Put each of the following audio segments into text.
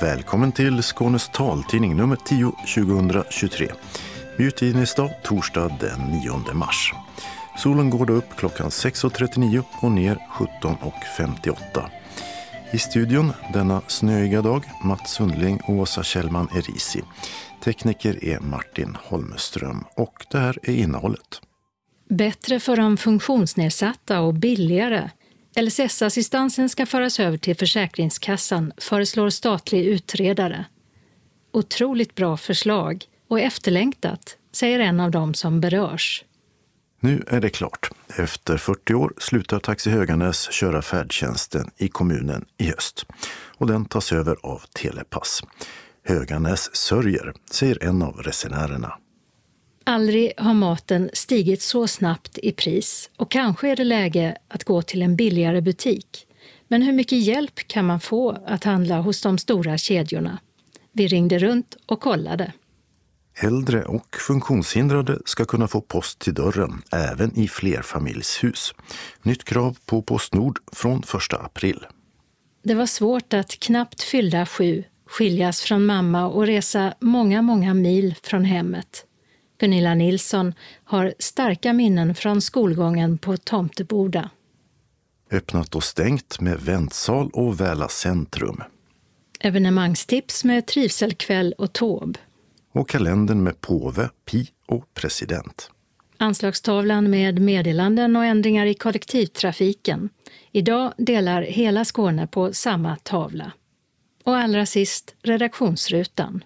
Välkommen till Skånes taltidning nummer 10 2023. Utgivningsdag torsdag den 9 mars. Solen går då upp klockan 6.39 och ner 17.58. I studion denna snöiga dag Mats Sundling och Åsa Kjellman Erisi. Tekniker är Martin Holmström och det här är innehållet. Bättre för de funktionsnedsatta och billigare. LSS-assistansen ska föras över till Försäkringskassan, föreslår statlig utredare. Otroligt bra förslag och efterlängtat, säger en av dem som berörs. Nu är det klart. Efter 40 år slutar Taxi Höganäs köra färdtjänsten i kommunen i höst. Och den tas över av Telepass. Höganäs sörjer, säger en av resenärerna. Aldrig har maten stigit så snabbt i pris och kanske är det läge att gå till en billigare butik. Men hur mycket hjälp kan man få att handla hos de stora kedjorna? Vi ringde runt och kollade. Äldre och funktionshindrade ska kunna få post till dörren även i flerfamiljshus. Nytt krav på Postnord från 1 april. Det var svårt att knappt fyllda 7 skiljas från mamma och resa många mil från hemmet. Gunilla Nilsson har starka minnen från skolgången på Tomteboda. Öppnat och stängt med väntsal och Väla centrum. Evenemangstips med trivselkväll och tåb. Och kalendern med påve, pi och president. Anslagstavlan med meddelanden och ändringar i kollektivtrafiken. Idag delar hela Skåne på samma tavla. Och allra sist redaktionsrutan.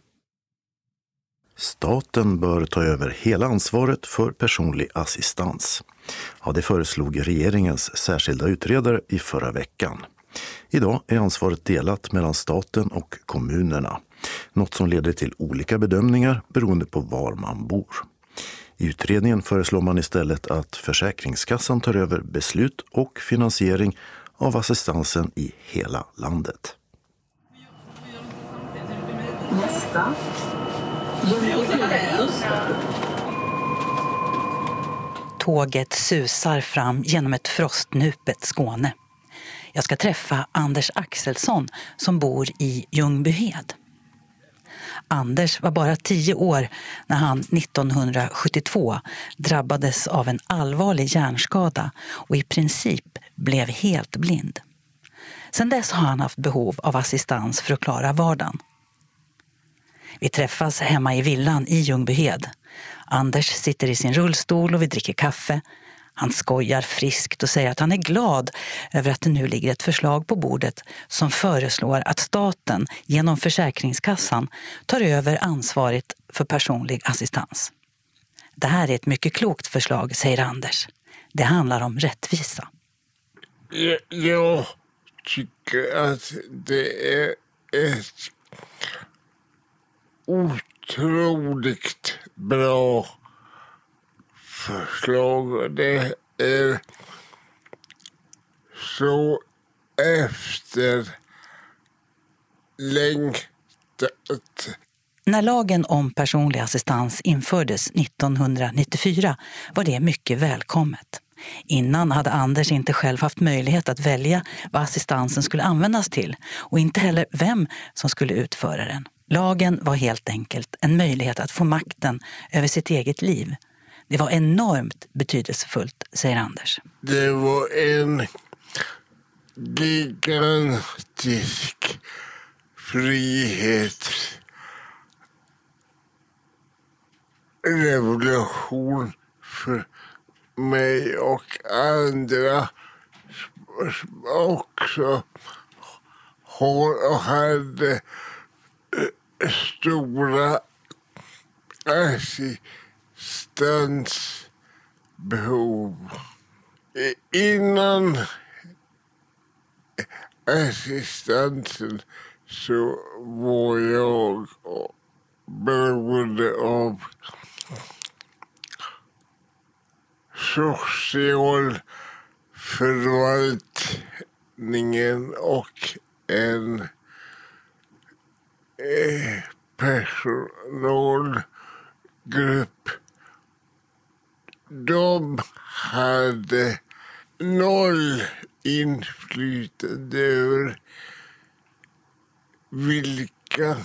Staten bör ta över hela ansvaret för personlig assistans. Ja, det föreslog regeringens särskilda utredare i förra veckan. Idag är ansvaret delat mellan staten och kommunerna. Något som leder till olika bedömningar beroende på var man bor. I utredningen föreslår man istället att Försäkringskassan tar över beslut och finansiering av assistansen i hela landet. Nästa. Tåget susar fram genom ett frostnupet Skåne. Jag ska träffa Anders Axelsson som bor i Ljungbyhed. Anders var bara 10 år när han 1972 drabbades av en allvarlig hjärnskada och i princip blev helt blind. Sedan dess har han haft behov av assistans för att klara vardagen. Vi träffas hemma i villan i Ljungbyhed. Anders sitter i sin rullstol och vi dricker kaffe. Han skojar friskt och säger att han är glad över att det nu ligger ett förslag på bordet som föreslår att staten genom Försäkringskassan tar över ansvaret för personlig assistans. Det här är ett mycket klokt förslag, säger Anders. Det handlar om rättvisa. Jag tycker att det är ett otroligt bra förslag. Det är så efterlängtat. När lagen om personlig assistans infördes 1994 var det mycket välkommet. Innan hade Anders inte själv haft möjlighet att välja vad assistansen skulle användas till och inte heller vem som skulle utföra den. Lagen var helt enkelt en möjlighet att få makten över sitt eget liv. Det var enormt betydelsefullt, säger Anders. Det var en gigantisk frihetsrevolution för mig och andra som också hade stora assistansbehov. Innan assistansen så var jag beroende av socialförvaltningen och en personalgrupp. De hade noll inflytande över vilka veckan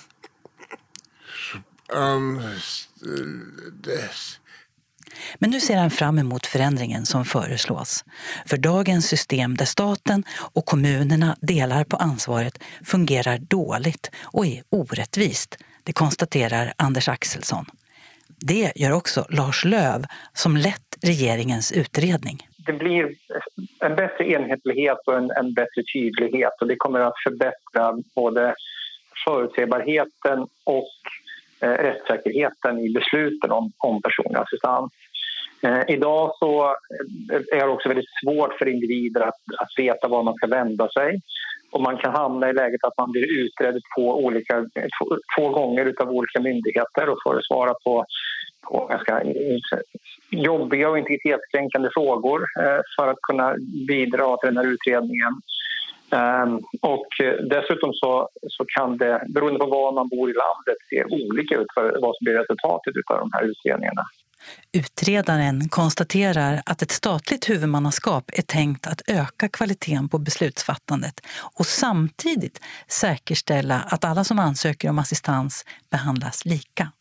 anställdes. Men nu ser han fram emot förändringen som föreslås. För dagens system där staten och kommunerna delar på ansvaret fungerar dåligt och är orättvist, det konstaterar Anders Axelsson. Det gör också Lars Lööf som lett regeringens utredning. Det blir en bättre enhetlighet och en bättre tydlighet, och det kommer att förbättra både förutsägbarheten och rättssäkerheten i besluten om personlig assistans. Idag så är det också väldigt svårt för individer att veta var man ska vända sig, och man kan hamna i läget att man blir utredd två gånger av olika myndigheter och får svara på ganska jobbiga och integritetskränkande frågor för att kunna bidra till den här utredningen. Och dessutom så kan det, beroende på var man bor i landet, se olika ut för vad som blir resultatet av de här utredningarna. Utredaren konstaterar att ett statligt huvudmannaskap är tänkt att öka kvaliteten på beslutsfattandet och samtidigt säkerställa att alla som ansöker om assistans behandlas lika.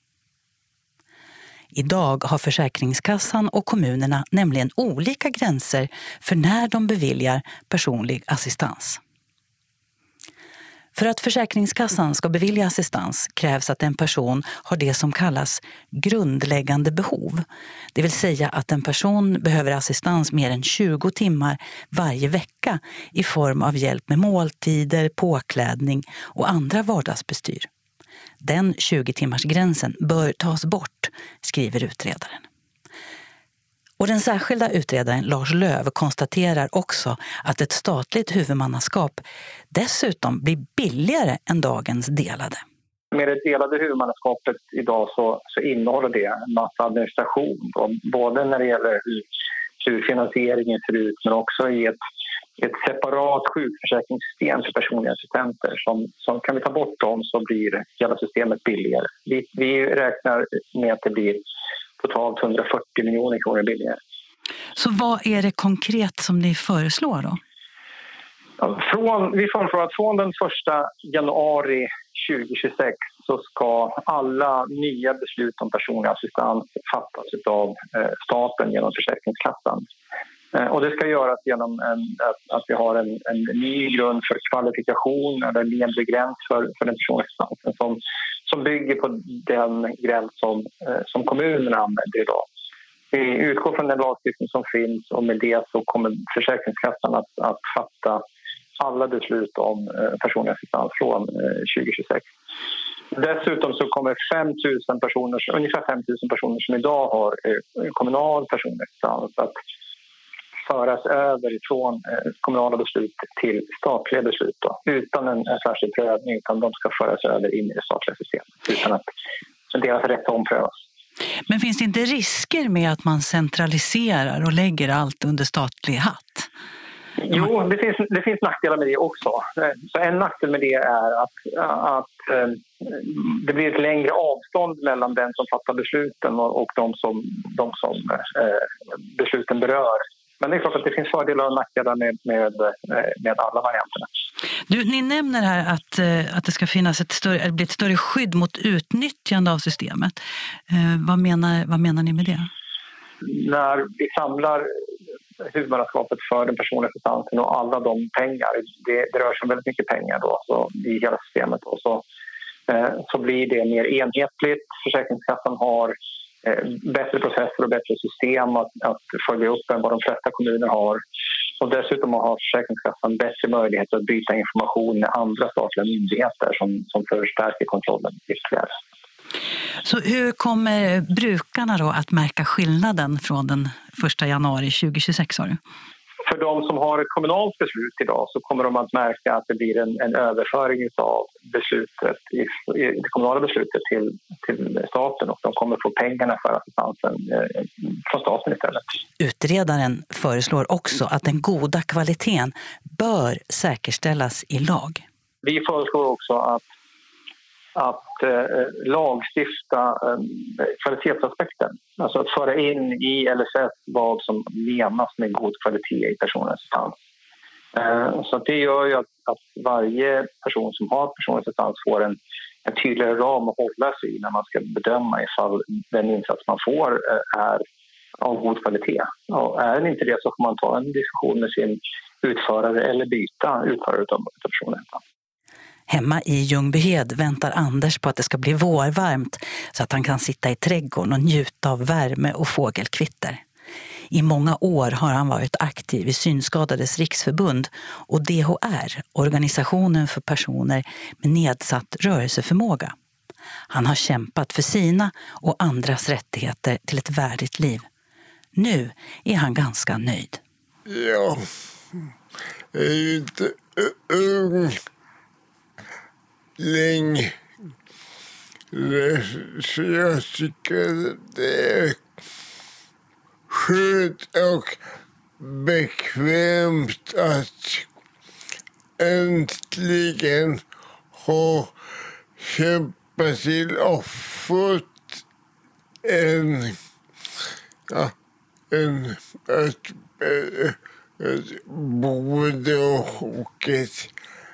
Idag har Försäkringskassan och kommunerna nämligen olika gränser för när de beviljar personlig assistans. För att Försäkringskassan ska bevilja assistans krävs att en person har det som kallas grundläggande behov. Det vill säga att en person behöver assistans mer än 20 timmar varje vecka i form av hjälp med måltider, påklädning och andra vardagsbestyr. Den 20-timmarsgränsen bör tas bort, skriver utredaren. Och den särskilda utredaren Lars Lööf konstaterar också att ett statligt huvudmannaskap dessutom blir billigare än dagens delade. Med det delade huvudmannaskapet idag så innehåller det en massa administration, både när det gäller hur finansieringen ser ut, men också i ett separat sjukförsäkringssystem för personliga assistenter. Som kan vi ta bort dem så blir hela systemet billigare. Vi räknar med att det blir totalt 140 miljoner kronor billigare. Så vad är det konkret som ni föreslår då? Vi föreslår att från den 1 januari 2026 så ska alla nya beslut om personlig assistans fattas av staten genom Försäkringskassan. Och det ska göras genom att vi har en ny grund för kvalifikation eller en nedre gräns för den personliga assistansen som bygger på den gräns som kommunerna använder idag. Vi utgår från den lagstiftning som finns, och med det så kommer Försäkringskassan att fatta alla beslut om personlig assistans från 2026. Dessutom så kommer ungefär 5 000 personer som idag har kommunal personlig assistans att föras över från kommunala beslut till statliga beslut då, utan en särskild prövning, utan de ska föras över in i det statliga systemet utan att deras rätt omprövas. Men finns det inte risker med att man centraliserar och lägger allt under statlig hatt? Jo, det finns nackdelar med det också. Så en nackdel med det är att det blir ett längre avstånd mellan den som fattar besluten och de som besluten berör. Men det är klart att det finns fördelar och nackdelar med alla varianterna. Ni nämner här att det ska finnas ett större skydd mot utnyttjande av systemet. Vad menar ni med det? När vi samlar huvudmannaskapet för den personliga assistansen och alla de pengar, det rör sig om väldigt mycket pengar då, så i hela systemet. Och så blir det mer enhetligt. Försäkringskassan har bättre processer och bättre system att följa upp än vad de flesta kommuner har. Och dessutom har Försäkringskassan bättre möjlighet att byta information med andra statliga myndigheter som förstärker kontrollen ytterligare. Så hur kommer brukarna då att märka skillnaden från den 1 januari 2026? Har du? För de som har ett kommunalt beslut idag så kommer de att märka att det blir en överföring av det kommunala beslutet till staten, och de kommer få pengarna för assistansen från staten istället. Utredaren föreslår också att den goda kvaliteten bör säkerställas i lag. Vi föreslår också att lagstifta kvalitetsaspekten. Alltså att föra in i LSS vad som menas med god kvalitet i personlig assistans. Så att det gör ju att varje person som har personlig assistans får en tydligare ram att hålla sig i när man ska bedöma ifall den insats man får är av god kvalitet. Och är det inte det så får man ta en diskussion med sin utförare eller byta utförare av personen. Hemma i Ljungbyhed väntar Anders på att det ska bli vårvarmt så att han kan sitta i trädgården och njuta av värme och fågelkvitter. I många år har han varit aktiv i Synskadades riksförbund och DHR, organisationen för personer med nedsatt rörelseförmåga. Han har kämpat för sina och andras rättigheter till ett värdigt liv. Nu är han ganska nöjd. Ja, jag är ju inte ung länge. Så jag tycker det är skönt och bekvämt att äntligen ha kämpat till och fått ett boende och ett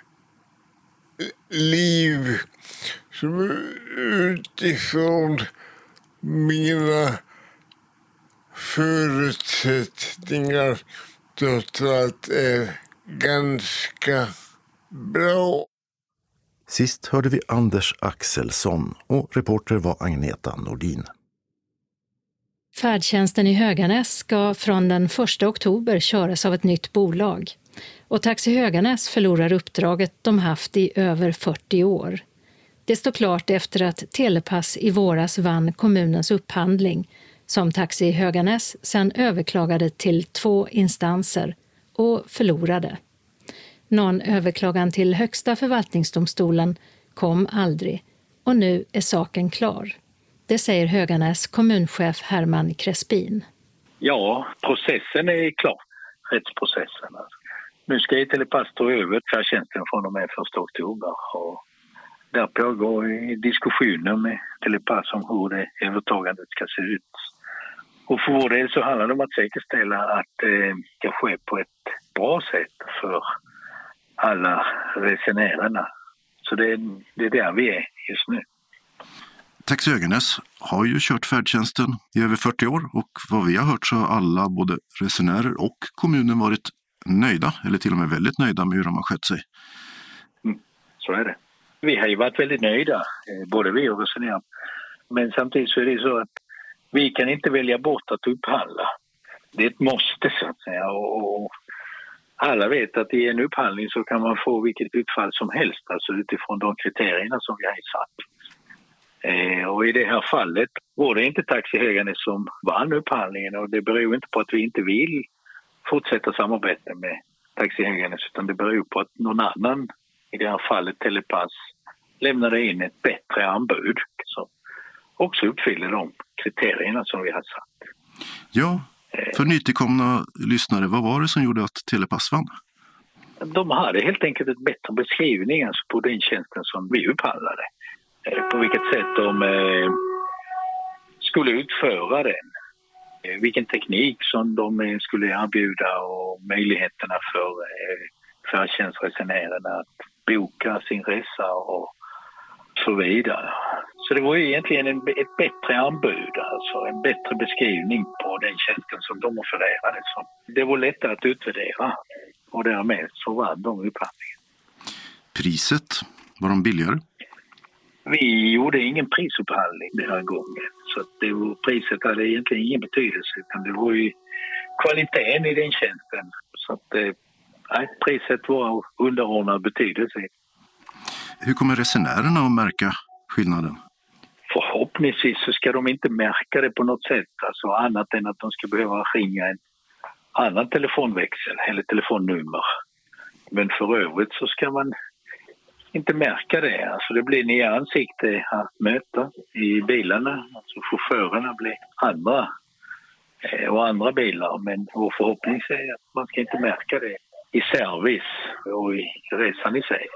liv som utifrån mina förutsättningar trots allt är ganska bra. Sist hörde vi Anders Axelsson och reporter var Agneta Nordin. Färdtjänsten i Höganäs ska från den 1 oktober köras av ett nytt bolag. Och Taxi Höganäs förlorar uppdraget de haft i över 40 år. Det står klart efter att Telepass i våras vann kommunens upphandling som Taxi Höganäs sedan överklagade till 2 instanser och förlorade. Någon överklagan till Högsta förvaltningsdomstolen kom aldrig och nu är saken klar. Det säger Höganäs kommunchef Herman Crespin. Ja, processen är klar. Rättsprocessen. Nu ska Telepass ta över färdtjänsten från och med 1 oktober. Och där pågår diskussioner med Telepass om hur det övertagandet ska se ut. Och för vår del så handlar det om att säkerställa att det ska ske på ett bra sätt för alla resenärerna. Så det är där vi är just nu. Taxi Höganäs har ju kört färdtjänsten i över 40 år och vad vi har hört så har alla, både resenärer och kommunen, varit nöjda eller till och med väldigt nöjda med hur de har skött sig. Så är det. Vi har ju varit väldigt nöjda, både vi och resenärer. Men samtidigt så är det så att vi kan inte välja bort att upphandla. Det är ett måste så att säga. Och alla vet att i en upphandling så kan man få vilket utfall som helst, alltså utifrån de kriterierna som vi har satt. Och i det här fallet var det inte Taxi Höganäs som vann upphandlingen, och det beror inte på att vi inte vill fortsätta samarbeta med Taxi Höganäs, utan det beror på att någon annan, i det här fallet Telepass, lämnade in ett bättre anbud som också uppfyller de kriterierna som vi har satt. Ja, för nytillkomna lyssnare, vad var det som gjorde att Telepass vann? De hade helt enkelt ett bättre beskrivning alltså på den tjänsten som vi upphandlade. På vilket sätt de skulle utföra den. Vilken teknik som de skulle erbjuda och möjligheterna för färdtjänstresenärerna att boka sin resa och så vidare. Så det var ju egentligen ett bättre anbud, alltså en bättre beskrivning på den tjänsten som de offererade. Så det var lättare att utvärdera och därmed så vann de upphandlingen. Priset, var de billigare? Vi gjorde ingen prisupphandling den här gången, så att priset hade egentligen ingen betydelse, utan det var ju kvaliteten i den tjänsten. Så att priset var underordnad betydelse. Hur kommer resenärerna att märka skillnaden? Förhoppningsvis så ska de inte märka det på något sätt, alltså annat än att de ska behöva ringa en annan telefonväxel eller telefonnummer. Men för övrigt så ska man inte märka det. Alltså det blir nya ansikte att möta i bilarna. Alltså chaufförerna blir andra och andra bilar. Men vår förhoppning är att man ska inte märka det i service och i resan i sig.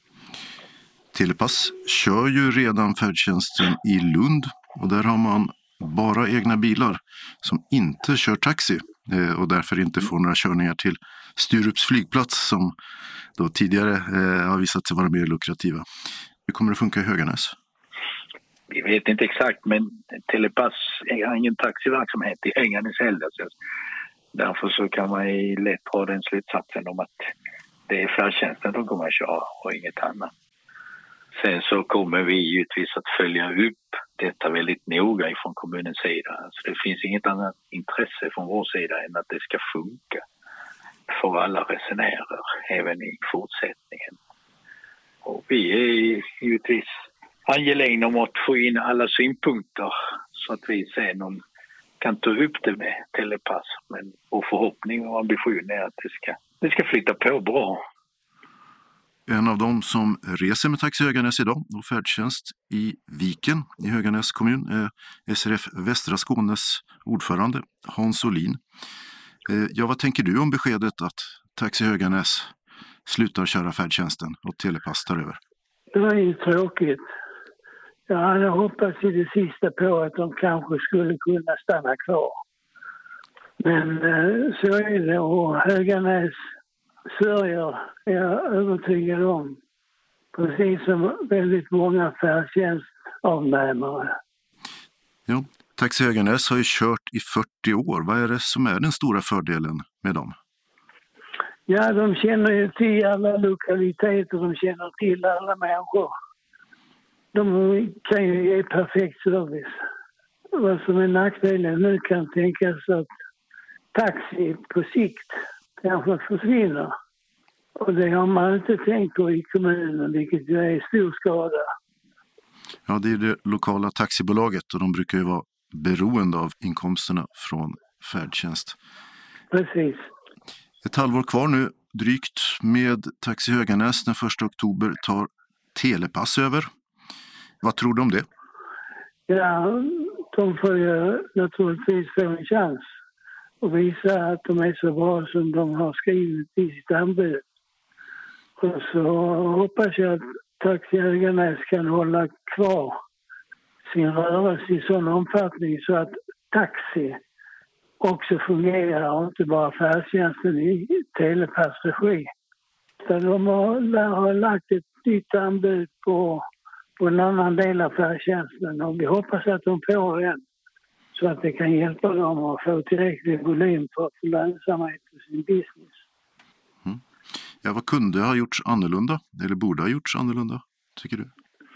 Telepass kör ju redan färdtjänsten i Lund och där har man bara egna bilar som inte kör taxi och därför inte får några körningar till Sturups flygplats som då tidigare har visat sig vara mer lukrativa. Hur kommer det funka i Höganäs? Vi vet inte exakt, men Telepass har ingen taxiverksamhet i Höganäs heller. Därför så kan man ju lätt dra den slutsatsen om att det är färdtjänsten som kommer att köra och inget annat. Sen så kommer vi givetvis att följa upp detta väldigt noga ifrån kommunens sida. Alltså det finns inget annat intresse från vår sida än att det ska funka för alla resenärer även i fortsättningen. Och vi är givetvis angelägna om att få in alla synpunkter så att vi sen kan ta upp det med Telepass. Men vår förhoppning och ambition är att det ska flytta på bra. En av dem som reser med Taxi Höganäs idag och färdtjänst i Viken i Höganäs kommun är SRF Västra Skånes ordförande Hans Olin. Ja, vad tänker du om beskedet att Taxi Höganäs slutar köra färdtjänsten och Telepass tar över? Det är ju tråkigt. Jag hade hoppats i det sista på att de kanske skulle kunna stanna kvar. Men så är det, och Höganäs sörjer är jag övertygad om. Precis som väldigt många färdtjänstavnämare. Ja, Taxi Höganäs har ju kört i 40 år. Vad är det som är den stora fördelen med dem? Ja, de känner ju till alla lokaliteter, de känner till alla människor. De kan ju ge perfekt service. Vad som är nackdelen nu kan tänkas att taxi på sikt kanske försvinner. Och det har man inte tänkt på i kommunen, vilket ju är stor skada. Ja, det är det lokala taxibolaget och de brukar ju vara beroende av inkomsterna från färdtjänst. Precis. Ett halvår kvar nu, drygt, med Taxi Höganäs. Den 1 oktober tar Telepass över. Vad tror du om det? Ja, de får ju naturligtvis få en chans och visa att de är så bra som de har skrivit i sitt anbud. Och så hoppas jag att Taxi Höganäs kan hålla kvar sin rörelse i sån omfattning så att taxi också fungerar och inte bara färdtjänsten i Telepass regi. De har lagt ett nytt anbud på en annan del av färdtjänsten och vi hoppas att de får den så att det kan hjälpa dem att få tillräcklig volym för att få lönsamhet på sin business. Ja, vad kunde ha gjorts annorlunda eller borde ha gjorts annorlunda, tycker du?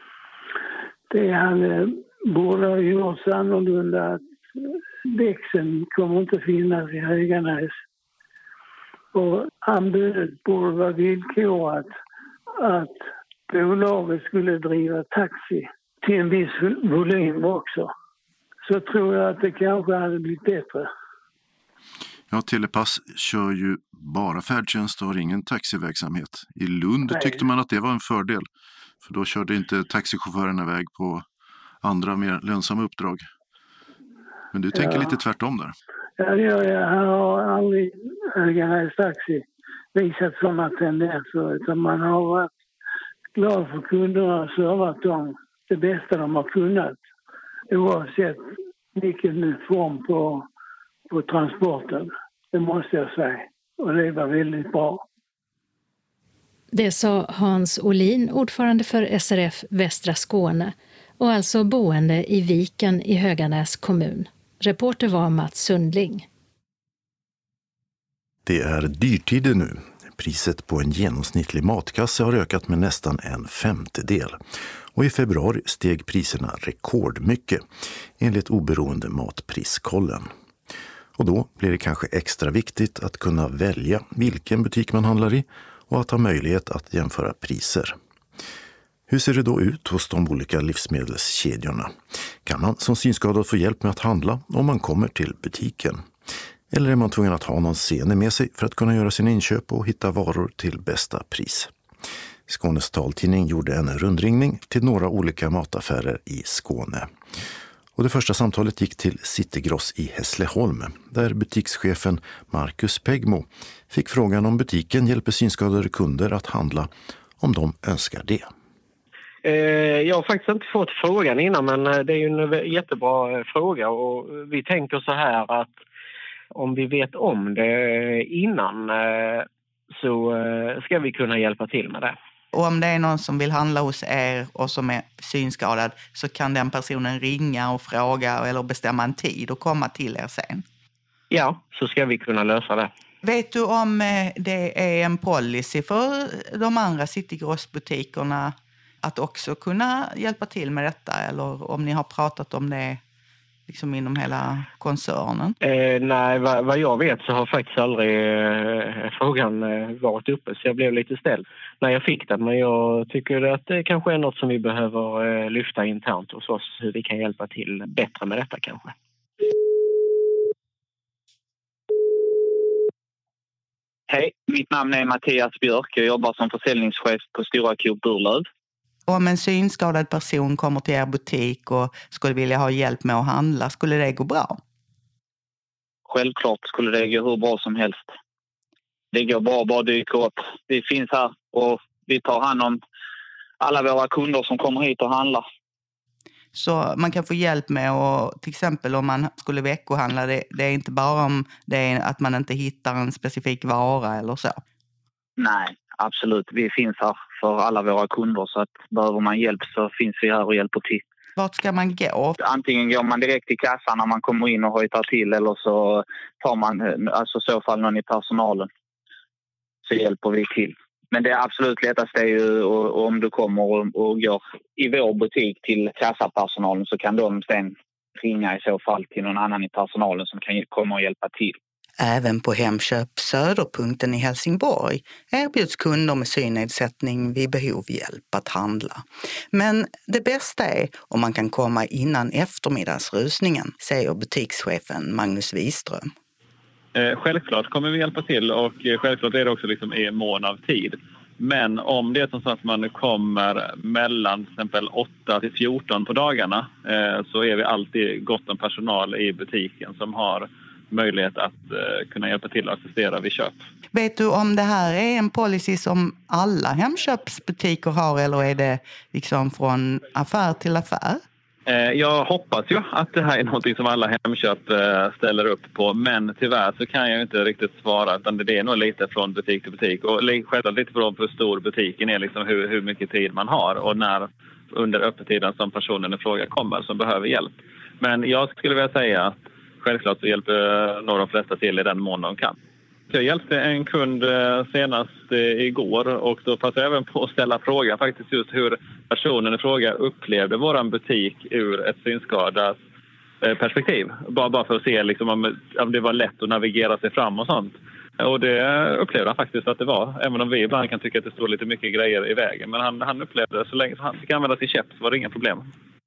Det borde ha gjorts annorlunda att växeln kommer inte finnas i Höganäs. Och anbudet borde vara villkorat att bolaget skulle driva taxi till en viss volym också. Så tror jag att det kanske hade blivit bättre. Ja, Telepass kör ju bara färdtjänst och har ingen taxiverksamhet. I Lund tyckte man att det var en fördel. För då körde inte taxichaufförerna iväg på andra mer lönsamma uppdrag. Men du tänker lite tvärtom där. Ja, det gör jag. Här har aldrig Höganäs taxi visat sådana tendenser. Utan man har varit glad för kunderna och servat dem det bästa de har kunnat. Oavsett vilken form på transporten. Det måste jag säga. Och det var väldigt bra. Det sa Hans Olin, ordförande för SRF Västra Skåne och alltså boende i Viken i Höganäs kommun. Reporter var Mats Sundling. Det är dyrtider nu. Priset på en genomsnittlig matkasse har ökat med nästan 1/5. Och i februari steg priserna rekordmycket enligt oberoende Matpriskollen. Och då blir det kanske extra viktigt att kunna välja vilken butik man handlar i och att ha möjlighet att jämföra priser. Hur ser det då ut hos de olika livsmedelskedjorna? Kan man som synskadad få hjälp med att handla om man kommer till butiken? Eller är man tvungen att ha någon seende med sig för att kunna göra sina inköp och hitta varor till bästa pris? Skånes taltidning gjorde en rundringning till några olika mataffärer i Skåne. Och det första samtalet gick till Citygross i Hässleholm, där butikschefen Marcus Pegmo fick frågan om butiken hjälper synskadade kunder att handla om de önskar det. Jag har faktiskt inte fått frågan innan, men det är ju en jättebra fråga och vi tänker så här Om vi vet om det innan så ska vi kunna hjälpa till med det. Och om det är någon som vill handla hos er och som är synskadad så kan den personen ringa och fråga eller bestämma en tid och komma till er sen? Ja, så ska vi kunna lösa det. Vet du om det är en policy för de andra Citygross-butikerna att också kunna hjälpa till med detta? Eller om ni har pratat om det liksom inom hela koncernen? Nej, vad jag vet så har faktiskt aldrig frågan varit uppe, så jag blev lite ställd när jag fick den. Men jag tycker att det kanske är något som vi behöver lyfta internt hos oss, hur vi kan hjälpa till bättre med detta kanske. Hej, mitt namn är Mattias Björk. Jag jobbar som försäljningschef på Stora Coop Burlöv. Om en synskadad person kommer till er butik och skulle vilja ha hjälp med att handla, skulle det gå bra? Självklart skulle det gå hur bra som helst. Det går bra, bara dyka upp. Vi finns här och vi tar hand om alla våra kunder som kommer hit och handlar. Så man kan få hjälp med att, till exempel om man skulle veckohandla, det är inte bara om det är att man inte hittar en specifik vara eller så? Nej, absolut. Vi finns här för alla våra kunder, så att behöver man hjälp så finns vi här och hjälper till. Vart ska man gå? Antingen går man direkt till kassan när man kommer in och hojtar till, eller så tar man, alltså i så fall någon i personalen, så hjälper vi till. Men det absolut lättaste är ju om du kommer och går i vår butik till kassapersonalen, så kan de sen ringa i så fall till någon annan i personalen som kan komma och hjälpa till. Även på Hemköp Söderpunkten i Helsingborg erbjuds kunder med synnedsättning vid behov hjälp att handla. Men det bästa är om man kan komma innan eftermiddagsrusningen, säger butikschefen Magnus Wiström. Självklart kommer vi hjälpa till, och självklart är det också liksom i mån av tid. Men om det är som så att man kommer mellan till exempel 8 till 14 på dagarna, så är vi alltid gott om personal i butiken som har möjlighet att kunna hjälpa till och assistera vid köp. Vet du om det här är en policy som alla Hemköpsbutiker har, eller är det liksom från affär till affär? Jag hoppas ju att det här är något som alla Hemköp ställer upp på, men tyvärr så kan jag inte riktigt svara, utan det är nog lite från butik till butik, och självklart lite från hur stor butiken är, liksom hur mycket tid man har och när under öppettiden som personen i fråga kommer som behöver hjälp. Men jag skulle vilja säga att självklart så hjälper nog de flesta till i den mån de kan. Jag hjälpte en kund senast igår, och då passade jag även på att ställa frågan faktiskt just hur personen i fråga upplevde våran butik ur ett synskadat perspektiv. Bara för att se liksom om det var lätt att navigera sig fram och sånt. Och det upplevde han faktiskt att det var, även om vi ibland kan tycka att det står lite mycket grejer i vägen. Men han upplevde det, så länge han fick använda sin käpp så var det inga problem.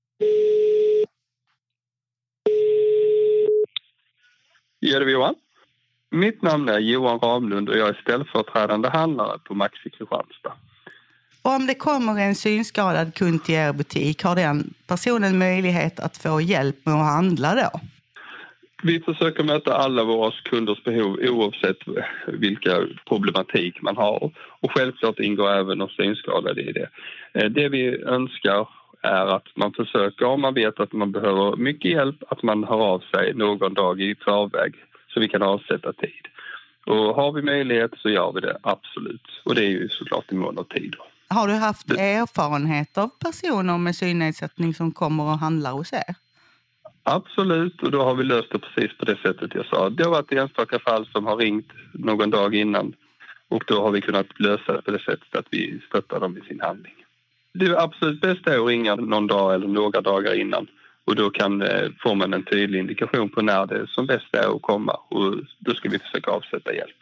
Ja, det är Johan. Mitt namn är Johan Ramlund och jag är ställföreträdande handlare på Maxi Kristianstad. Och om det kommer en synskadad kund till er butik, har den personen möjlighet att få hjälp med att handla då? Vi försöker möta alla våra kunders behov oavsett vilka problematik man har. Och självklart ingår även de synskadade i det. Det vi önskar är att man försöker, om man vet att man behöver mycket hjälp, att man hör av sig någon dag i förväg så vi kan avsätta tid. Och har vi möjlighet så gör vi det absolut. Och det är ju såklart i mån av tid. Har du haft erfarenhet av personer med synnedsättning som kommer och handlar hos er? Absolut, och då har vi löst det precis på det sättet jag sa. Det har varit enstaka fall som har ringt någon dag innan, och då har vi kunnat lösa det på det sättet att vi stöttar dem i sin handling. Det absolut bästa är att ringa någon dag eller några dagar innan, och då får man en tydlig indikation på när det som bäst är att komma, och då ska vi försöka avsätta hjälp.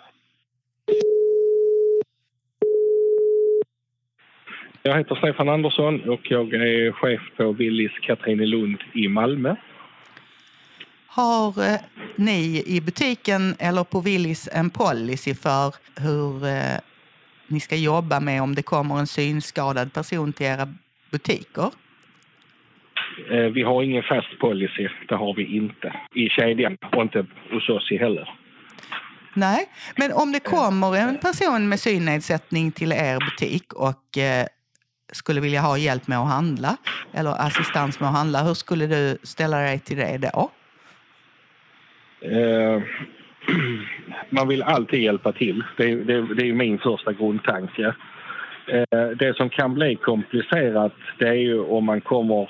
Jag heter Stefan Andersson och jag är chef på Willys Katrinelund i Malmö. Har ni i butiken eller på Willys en policy för hur ni ska jobba med om det kommer en synskadad person till era butiker? Vi har ingen fast policy, det har vi inte i kedjan och inte hos oss heller. Nej, men om det kommer en person med synnedsättning till er butik och skulle vilja ha hjälp med att handla eller assistans med att handla, hur skulle du ställa dig till det då? man vill alltid hjälpa till. Det är min första grundtanke. Det som kan bli komplicerat, det är ju om man kommer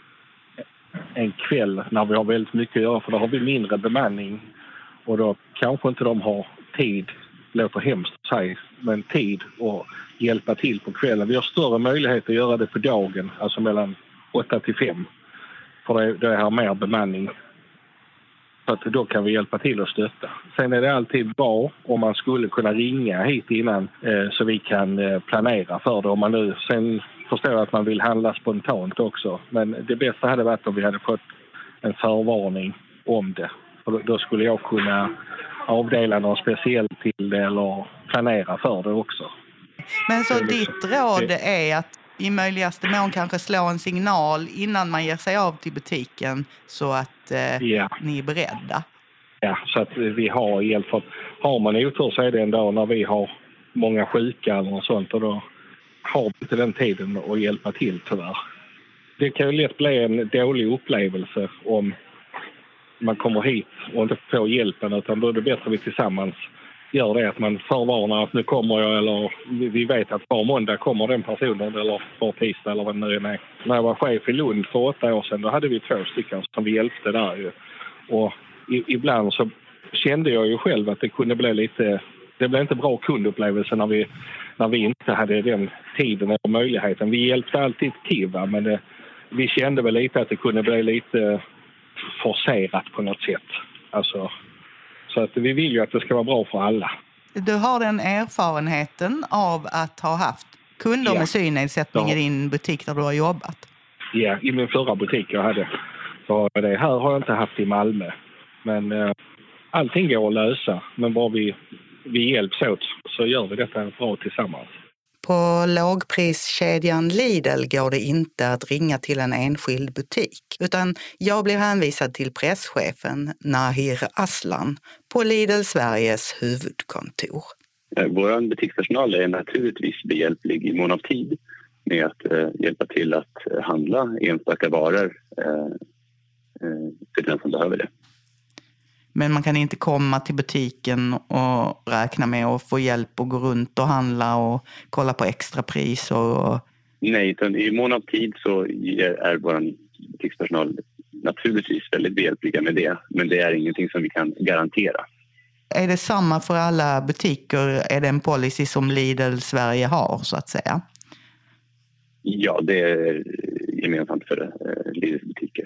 en kväll när vi har väldigt mycket att göra, för då har vi mindre bemanning och då kanske inte de har tid, låter hemskt att säga, men tid att hjälpa till på kvällen. Vi har större möjlighet att göra det på dagen, alltså mellan 8 till 5, för det är mer bemanning. Så att då kan vi hjälpa till och stötta. Sen är det alltid bra om man skulle kunna ringa hit innan så vi kan planera för det. Om man nu sen förstår att man vill handla spontant också. Men det bästa hade varit om vi hade fått en förvarning om det. Och då skulle jag kunna avdela något speciellt till det eller planera för det också. Men så ditt råd är att i möjligaste mån kanske slå en signal innan man ger sig av till butiken så att ni är beredda? Ja, så att vi har hjälp. För har man otur så är det en dag när vi har många sjuka eller något sånt och då har vi inte den tiden att hjälpa till tyvärr. Det kan ju lätt bli en dålig upplevelse om man kommer hit och inte får hjälpen, utan då är det bättre att vi tillsammans gör det, att man förvarnar att nu kommer jag, eller vi vet att var måndag kommer den personen eller var tisdag eller vad det nu är. När jag var chef i Lund för 8 år sedan, då hade vi 2 stycken som vi hjälpte där ju. Och ibland så kände jag ju själv att det kunde bli lite, det blev inte bra kundupplevelse när vi inte hade den tiden eller möjligheten. Vi hjälpte alltid till, va? Men vi kände väl lite att det kunde bli lite forcerat på något sätt. Alltså, så att vi vill ju att det ska vara bra för alla. Du har den erfarenheten av att ha haft kunder med synnedsättning i din butik där du har jobbat? Ja, i min förra butik jag hade. Så det här har jag inte haft i Malmö. Men allting går att lösa. Men bara vi hjälps åt så gör vi detta bra tillsammans. På lågpriskedjan Lidl går det inte att ringa till en enskild butik, utan jag blir hänvisad till presschefen Nahir Aslan på Lidl Sveriges huvudkontor. Vår butikspersonal är naturligtvis behjälplig i mån av tid med att hjälpa till att handla enstaka varor för den som behöver det. Men man kan inte komma till butiken och räkna med att få hjälp att gå runt och handla och kolla på extrapris och... Nej, utan i mån av tid så är vår butikspersonal naturligtvis väldigt behjälpliga med det. Men det är ingenting som vi kan garantera. Är det samma för alla butiker? Är det en policy som Lidl Sverige har så att säga? Ja, det är gemensamt för Lidls butiker.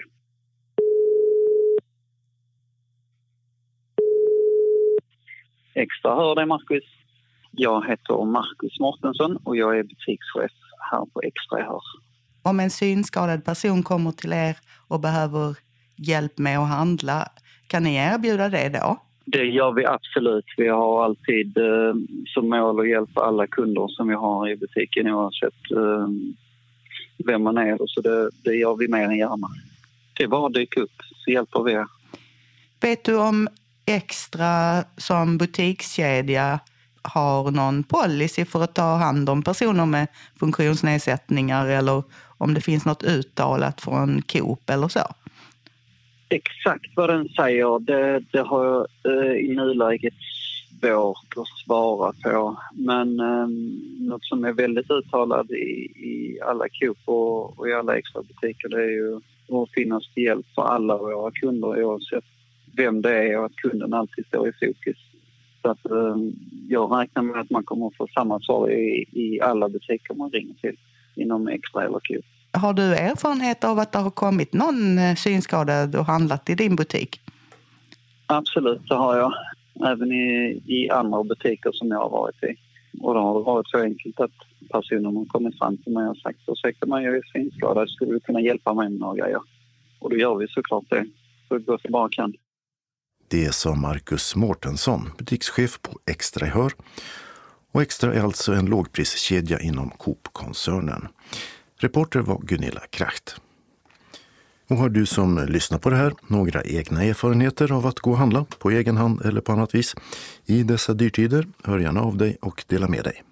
Extra hör dig, Marcus. Jag heter Marcus Mårtensson och jag är butikschef här på Extra hör. Om en synskadad person kommer till er och behöver hjälp med att handla, kan ni erbjuda det då? Det gör vi absolut. Vi har alltid som mål att hjälpa alla kunder som vi har i butiken oavsett vem man är. Så det gör vi mer än gärna. Det är bara att dyka upp så hjälper vi. Vet du om Extra som butikskedja har någon policy för att ta hand om personer med funktionsnedsättningar eller om det finns något uttalat från Coop eller så? Exakt vad den säger, det har jag i nuläget svårt att svara på. Men något som är väldigt uttalad i alla Coop och i alla Extra butiker, det är ju att finnas till hjälp för alla våra kunder oavsett vem det är och att kunden alltid står i fokus. Så att jag räknar med att man kommer att få samma svar i alla butiker man ringer till inom Extra eller Coop. Har du erfarenhet av att det har kommit någon synskadad och handlat i din butik? Absolut, det har jag. Även i andra butiker som jag har varit i. Och då har det varit så enkelt att personen har kommit fram till mig och sagt ursäkta mig, jag är synskadad, skulle du kunna hjälpa mig med några grejer? Och då gör vi såklart det. Så gott vi bara kan. Det sa Marcus Mårtensson, butikschef på Extra hör. Och Extra är alltså en lågpriskedja inom Coop-koncernen. Reporter var Gunilla Kracht. Och har du som lyssnar på det här några egna erfarenheter av att gå och handla på egen hand eller på annat vis i dessa dyrtider, hör gärna av dig och dela med dig.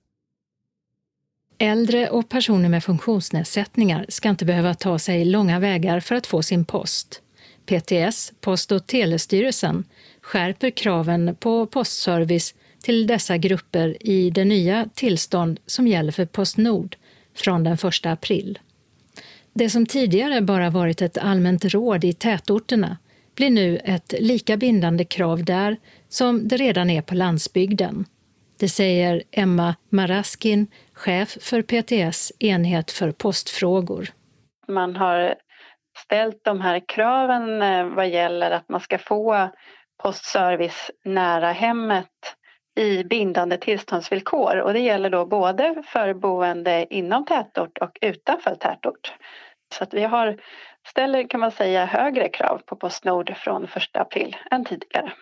Äldre och personer med funktionsnedsättningar ska inte behöva ta sig långa vägar för att få sin post. PTS, Post- och telestyrelsen, skärper kraven på postservice till dessa grupper i det nya tillstånd som gäller för Postnord från den 1 april. Det som tidigare bara varit ett allmänt råd i tätorterna blir nu ett lika bindande krav där som det redan är på landsbygden. Det säger Emma Maraskin, chef för PTS enhet för postfrågor. Man har ställt de här kraven vad gäller att man ska få postservice nära hemmet i bindande tillståndsvillkor. Och det gäller då både för boende inom tätort och utanför tätort. Så att vi ställer, kan man säga, högre krav på Postnord från 1 april än tidigare.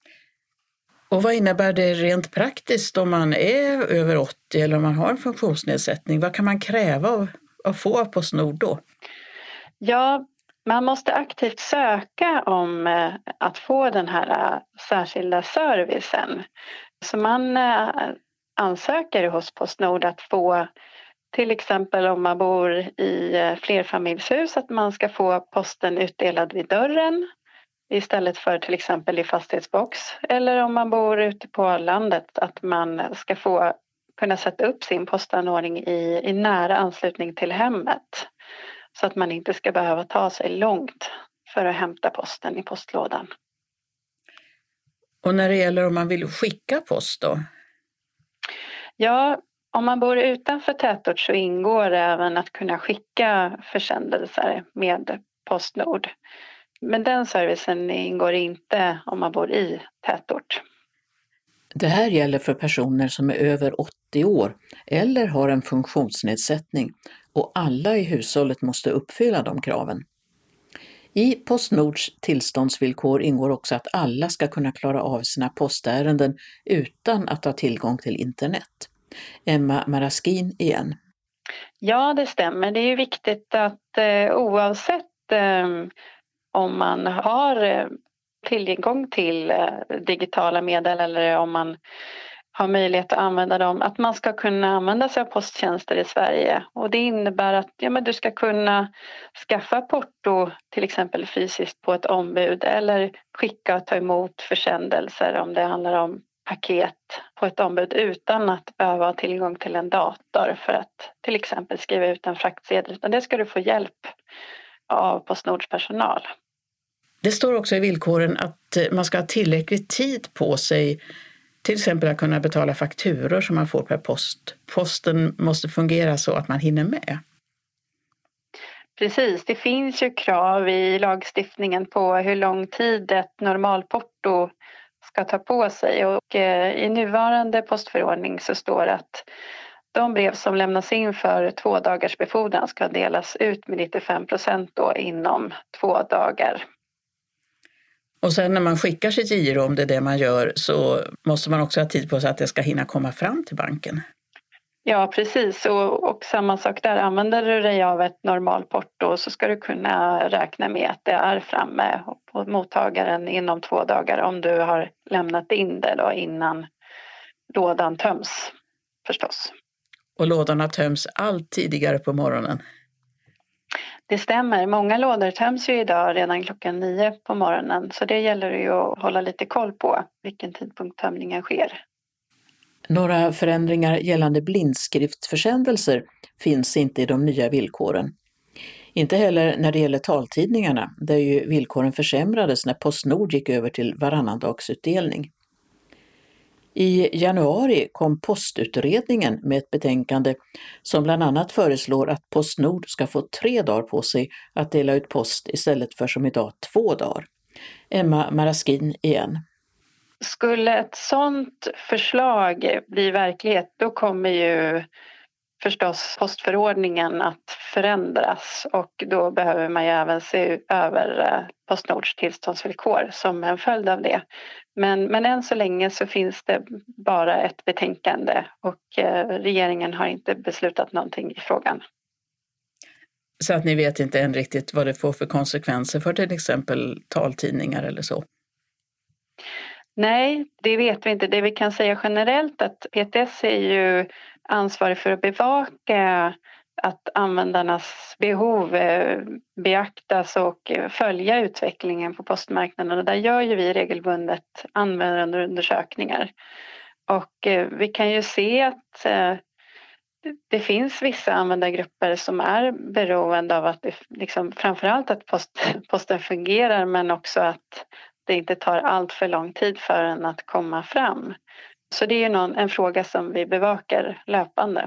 Och vad innebär det rent praktiskt om man är över 80 eller om man har en funktionsnedsättning? Vad kan man kräva av att få av Postnord då? Ja, man måste aktivt söka om att få den här särskilda servicen. Så man ansöker hos Postnord att få, till exempel om man bor i flerfamiljshus, att man ska få posten utdelad vid dörren istället för till exempel i fastighetsbox. Eller om man bor ute på landet, att man ska få kunna sätta upp sin postanordning i nära anslutning till hemmet. Så att man inte ska behöva ta sig långt för att hämta posten i postlådan. Och när det gäller om man vill skicka post då? Ja, om man bor utanför tätort så ingår det även att kunna skicka försändelser med Postnord. Men den servicen ingår inte om man bor i tätort. Det här gäller för personer som är över 80 år eller har en funktionsnedsättning och alla i hushållet måste uppfylla de kraven. I Postnords tillståndsvillkor ingår också att alla ska kunna klara av sina postärenden utan att ha tillgång till internet. Emma Maraskin igen. Ja, det stämmer. Det är ju viktigt att oavsett om man har tillgång till digitala medel eller om man har möjlighet att använda dem, att man ska kunna använda sig av posttjänster i Sverige. Och det innebär att du ska kunna skaffa porto till exempel fysiskt på ett ombud eller skicka och ta emot försändelser om det handlar om paket på ett ombud utan att behöva ha tillgång till en dator för att till exempel skriva ut en fraktsedel. Utan det ska du få hjälp av Postnords personal. Det står också i villkoren att man ska ha tillräcklig tid på sig, till exempel att kunna betala fakturor som man får per post. Posten måste fungera så att man hinner med. Precis, det finns ju krav i lagstiftningen på hur lång tid ett normalporto ska ta på sig. Och i nuvarande postförordning så står att de brev som lämnas in för 2 dagars befordran ska delas ut med 95% då inom 2 dagar. Och sen när man skickar sitt giro, om det är det man gör, så måste man också ha tid på sig att det ska hinna komma fram till banken. Ja, precis. Och samma sak där. Använder du dig av ett normalporto så ska du kunna räkna med att det är framme på mottagaren inom 2 dagar om du har lämnat in det då innan lådan töms, förstås. Och lådorna töms allt tidigare på morgonen? Det stämmer. Många lådor töms ju idag redan klockan 9 på morgonen. Så det gäller ju att hålla lite koll på vilken tidpunkt tömningen sker. Några förändringar gällande blindskriftförsändelser finns inte i de nya villkoren. Inte heller när det gäller taltidningarna, där ju villkoren försämrades när Postnord gick över till varannandagsutdelning. I januari kom postutredningen med ett betänkande som bland annat föreslår att Postnord ska få 3 dagar på sig att dela ut post istället för som idag 2 dagar. Emma Maraskin igen. Skulle ett sådant förslag bli verklighet, då kommer ju förstås postförordningen att förändras och då behöver man ju även se över Postnords tillståndsvillkor som en följd av det. Men än så länge så finns det bara ett betänkande och regeringen har inte beslutat någonting i frågan. Så att ni vet inte än riktigt vad det får för konsekvenser för till exempel taltidningar eller så? Nej, det vet vi inte. Det vi kan säga generellt att PTS är ju ansvarig för att bevaka att användarnas behov beaktas och följa utvecklingen på postmarknaden. Och där gör ju vi regelbundet användarundersökningar. Och vi kan ju se att det finns vissa användargrupper som är beroende av att det, liksom, framförallt att posten fungerar, men också att det inte tar allt för lång tid för den att komma fram. Så det är ju en fråga som vi bevakar löpande.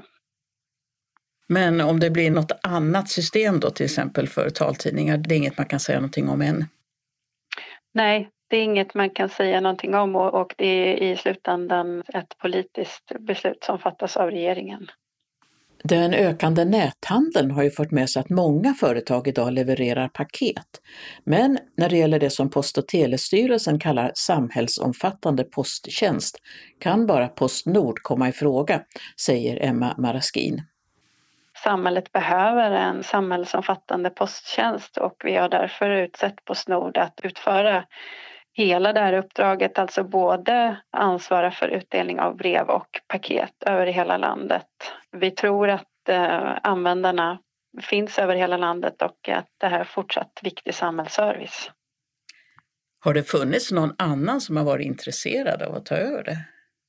Men om det blir något annat system då, till exempel för taltidningar, det är inget man kan säga någonting om än? Nej, det är inget man kan säga någonting om, och det är i slutändan ett politiskt beslut som fattas av regeringen. Den ökande näthandeln har ju fört med sig att många företag idag levererar paket. Men när det gäller det som Post- och telestyrelsen kallar samhällsomfattande posttjänst kan bara PostNord komma i fråga, säger Emma Maraskin. Samhället behöver en samhällsomfattande posttjänst, och vi har därför utsett PostNord att utföra hela det här uppdraget, alltså både ansvara för utdelning av brev och paket över hela landet. Vi tror att användarna finns över hela landet och att det här är fortsatt viktig samhällsservice. Har det funnits någon annan som har varit intresserad av att ta över det?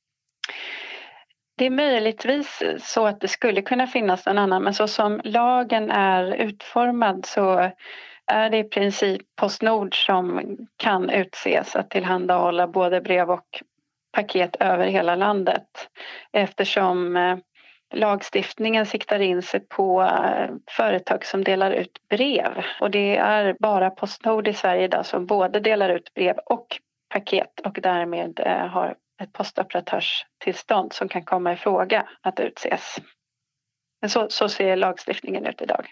Det är möjligtvis så att det skulle kunna finnas någon annan, men så som lagen är utformad så är det i princip PostNord som kan utses att tillhandahålla både brev och paket över hela landet, eftersom lagstiftningen siktar in sig på företag som delar ut brev. Och det är bara PostNord i Sverige idag som både delar ut brev och paket och därmed har ett postoperatörstillstånd som kan komma i fråga att utses. Men så ser lagstiftningen ut idag.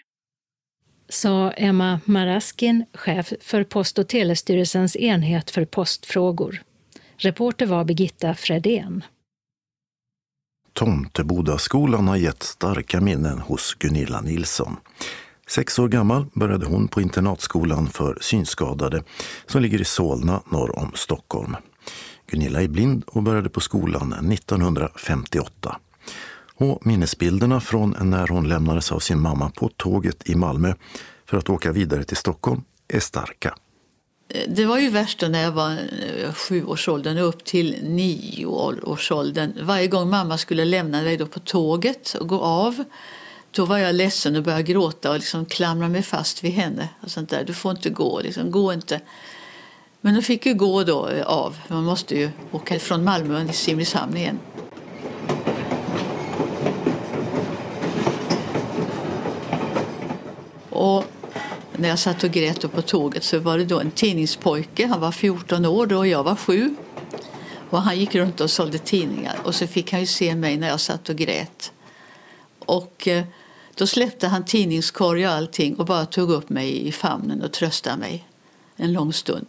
Sa Emma Maraskin, chef för Post- och telestyrelsens enhet för postfrågor. Reporter var Birgitta Fredén. Tomtebodaskolan har gett starka minnen hos Gunilla Nilsson. 6 år gammal började hon på internatskolan för synskadade som ligger i Solna norr om Stockholm. Gunilla är blind och började på skolan 1958. Och minnesbilderna från när hon lämnades av sin mamma på tåget i Malmö för att åka vidare till Stockholm är starka. Det var ju värst när jag var 7-årsåldern upp till 9-årsåldern. Varje gång mamma skulle lämna mig då på tåget och gå av, då var jag ledsen och började gråta och liksom klamra mig fast vid henne. Och sånt där. Du får inte gå, liksom, gå inte. Men då fick ju gå då av. Man måste ju åka från Malmö till Simrishamn igen. Och när jag satt och grät på tåget så var det då en tidningspojke. Han var 14 år då och jag var 7. Och han gick runt och sålde tidningar. Och så fick han ju se mig när jag satt och grät. Och då släppte han tidningskorg och allting och bara tog upp mig i famnen och tröstade mig en lång stund.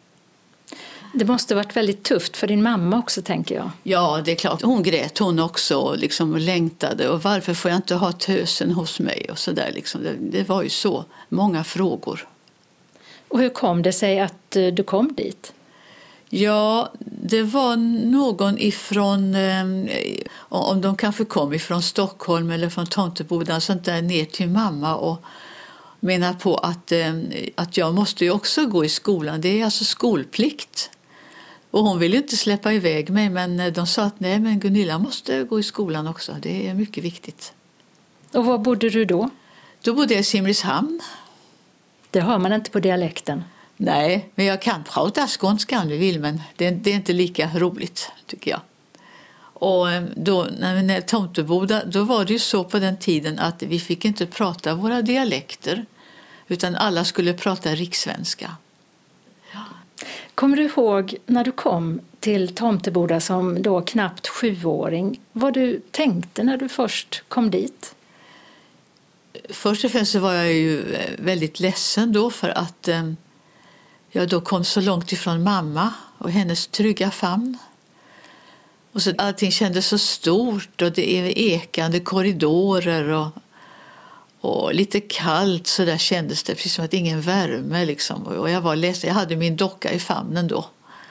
Det måste varit väldigt tufft för din mamma också, tänker jag. Ja, det är klart. Hon grät hon också liksom, och längtade. Och varför får jag inte ha tösen hos mig? Och så där, liksom. Det var ju så många frågor. Och hur kom det sig att du kom dit? Ja, det var någon ifrån, om de kanske kom ifrån Stockholm eller från Tomteboda, sånt där, ner till mamma och menar på att jag måste ju också gå i skolan. Det är alltså skolplikt. Och hon ville inte släppa iväg mig, men de sa att nej, men Gunilla måste gå i skolan också. Det är mycket viktigt. Och var bodde du då? Då bodde jag i Simrishamn. Det hör man inte på dialekten. Nej, men jag kan prata skånska om du vill, men det är inte lika roligt, tycker jag. Och då, när Tomteboda, då var det ju så på den tiden att vi fick inte prata våra dialekter, utan alla skulle prata rikssvenska. Ja. Kommer du ihåg när du kom till Tomteboda som då knappt 7-åring, vad du tänkte när du först kom dit? Först och främst så var jag ju väldigt ledsen då för att jag då kom så långt ifrån mamma och hennes trygga famn. Och så allting kändes så stort och det är ekande korridorer och lite kallt, så där kändes det, precis som att ingen värme liksom. Och jag var ledsen, jag hade min docka i famnen då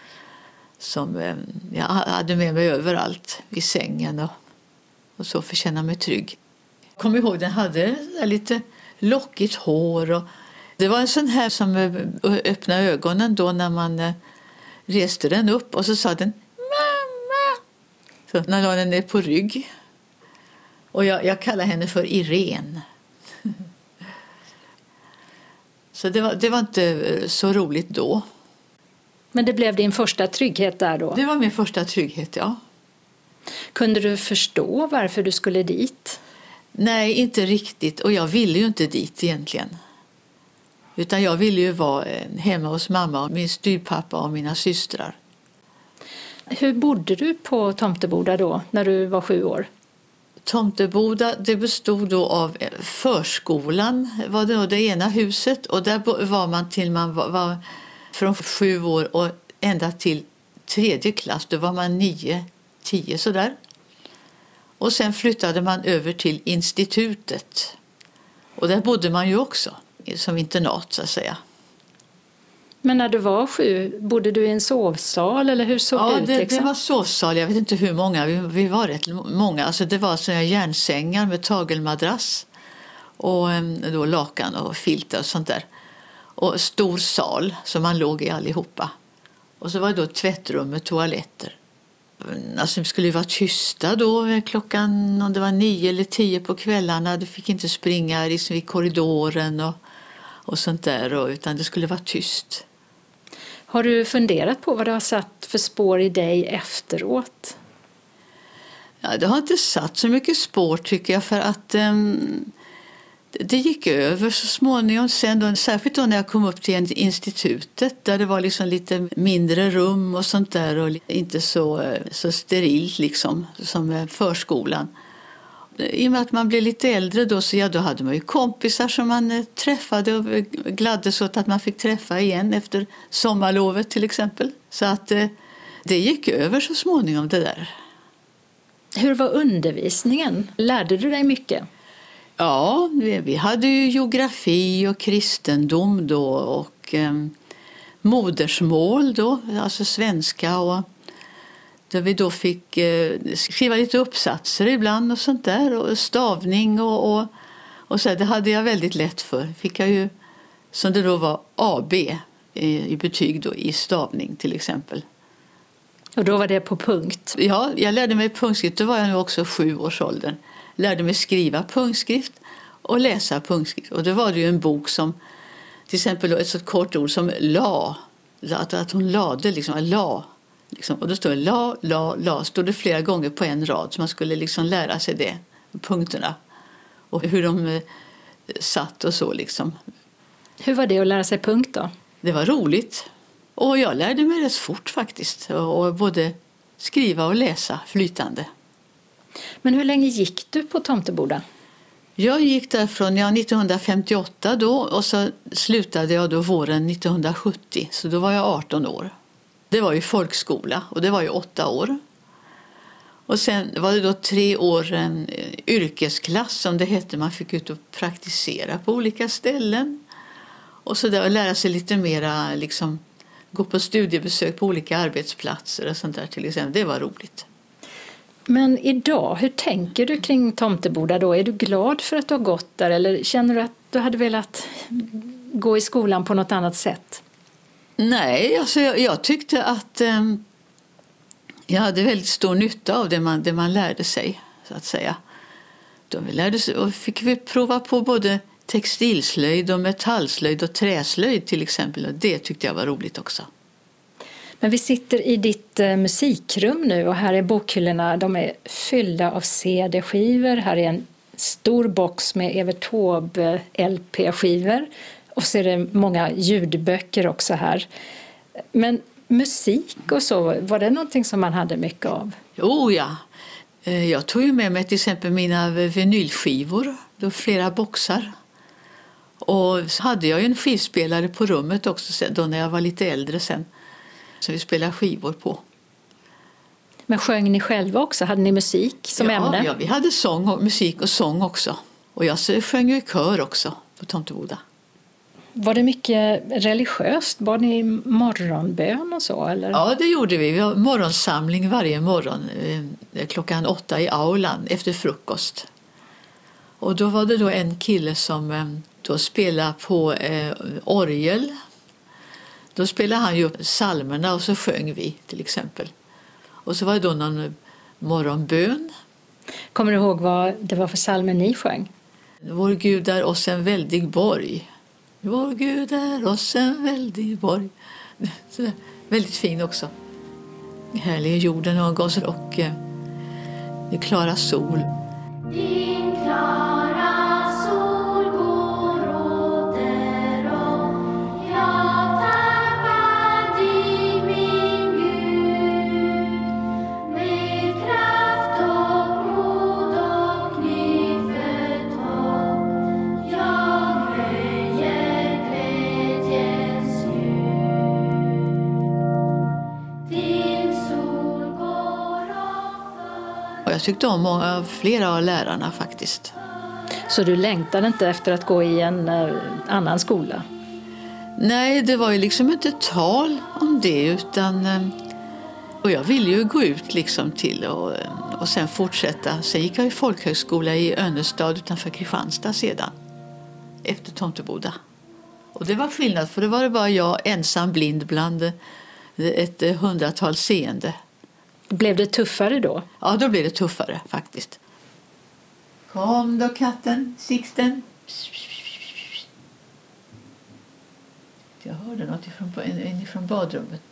som jag hade med mig överallt i sängen och så för att känna mig trygg. Kom ihåg, den hade lite lockigt hår. Och det var en sån här som öppnade ögonen då när man reste den upp. Och så sa den mamma. Så när den är på rygg. Och jag kallar henne för Irene. Så det var inte så roligt då. Men det blev din första trygghet där då? Det var min första trygghet, ja. Kunde du förstå varför du skulle dit? Nej, inte riktigt. Och jag ville ju inte dit egentligen. Utan jag ville ju vara hemma hos mamma och min styvpappa och mina systrar. Hur bodde du på Tomteboda då, när du var 7 år? Tomteboda, det bestod då av förskolan, var det ena huset. Och där var man till man var från 7 år och ända till 3:e klass. Då var man 9-10 sådär. Och sen flyttade man över till institutet. Och där bodde man ju också, som internat så att säga. Men när du var 7, bodde du i en sovsal eller hur såg det ut? Ja, liksom? det var sovsal. Jag vet inte hur många. Vi var rätt många. Alltså det var såna järnsängar med tagelmadrass. Och då lakan och filtar och sånt där. Och stor sal som man låg i allihopa. Och så var det då tvättrum med toaletter. Alltså vi skulle ju vara tysta då klockan, om det var 9 eller 10 på kvällarna. Du fick inte springa liksom i korridoren och sånt där. Utan det skulle vara tyst. Har du funderat på vad det har satt för spår i dig efteråt? Ja, det har inte satt så mycket spår tycker jag, för att det gick över så småningom. Sen då, särskilt då när jag kom upp till institutet där det var liksom lite mindre rum och sånt där och inte så sterilt liksom som förskolan. I och med att man blev lite äldre då, så då hade man ju kompisar som man träffade och gladdes åt att man fick träffa igen efter sommarlovet till exempel. Så att det gick över så småningom det där. Hur var undervisningen? Lärde du dig mycket? Ja, vi hade ju geografi och kristendom då och modersmål då, alltså svenska, och där vi då fick skriva lite uppsatser ibland och sånt där och stavning och så. Det hade jag väldigt lätt för. Fick jag ju, som det då var, AB i betyg då i stavning till exempel. Och då var det på punkt? Ja, jag lärde mig punktskrift. Då var jag nu också 7-årsåldern. Lärde mig skriva punktskrift och läsa punktskrift. Och då var det ju en bok som, till exempel ett så kort ord som la. Att hon lade liksom, la. Liksom. Och då står det la. Stod det flera gånger på en rad. Så man skulle liksom lära sig det, punkterna. Och hur de satt och så liksom. Hur var det att lära sig punkt då? Det var roligt. Och jag lärde mig rätt fort faktiskt. Och både skriva och läsa flytande. Men hur länge gick du på Tomteboda? Jag gick därifrån 1958 då och så slutade jag då våren 1970. Så då var jag 18 år. Det var ju folkskola och det var ju 8 år. Och sen var det då 3 år en yrkesklass som det hette. Man fick ut och praktisera på olika ställen. Och så där lära sig lite mera, liksom gå på studiebesök på olika arbetsplatser och sånt där till exempel. Det var roligt. Men idag, hur tänker du kring Tomteboda då? Är du glad för att du har gått där eller känner du att du hade velat gå i skolan på något annat sätt? Nej, alltså jag tyckte att jag hade väldigt stor nytta av det man lärde sig, så att säga. Då vi lärde sig, och fick vi prova på både textilslöjd och metallslöjd och träslöjd till exempel. Och det tyckte jag var roligt också. Men vi sitter i ditt musikrum nu och här är bokhyllorna. De är fyllda av CD-skivor. Här är en stor box med Evert Taube LP-skivor. Och så är det många ljudböcker också här. Men musik och så, var det någonting som man hade mycket av? Oh ja. Jag tog ju med mig till exempel mina vinylskivor. Då flera boxar. Och så hade jag ju en skivspelare på rummet också då när jag var lite äldre sen. Så vi spelade skivor på. Men sjöng ni själva också? Hade ni musik som ämne? Ja, vi hade musik och sång också. Och jag sjöng ju i kör också på Tomteboda. Var det mycket religiöst? Var ni morgonbön och så? Eller? Ja, det gjorde vi. Vi har morgonsamling varje morgon klockan 8 i aulan efter frukost. Och då var det då en kille som då spelade på orgel. Då spelade han ju upp psalmerna och så sjöng vi till exempel. Och så var det då någon morgonbön. Kommer du ihåg vad det var för psalmer ni sjöng? Vår Gud är oss en väldig borg. Vår Gud är oss en väldig borg. Så där, väldigt fin också. Härlig jorden någon och det klara sol. Din klara sol går åter och jag tackar dig min Gud med kraft och mod och nyfött hopp jag höjer glädjens ljud. Din sol går upp. Och jag tyckte om flera av lärarna faktiskt. Så du längtade inte efter att gå i en annan skola? Nej, det var ju liksom inte tal om det utan och jag ville ju gå ut liksom till och sen fortsätta. Sen gick jag i folkhögskola i Önnestad utanför Kristianstad sedan efter Tomteboda. Och det var skillnad för det var det bara jag ensam blind bland ett 100-tal seende. Blev det tuffare då? Ja, då blev det tuffare faktiskt. Kom då katten, Sixten. Jag hörde något inifrån badrummet.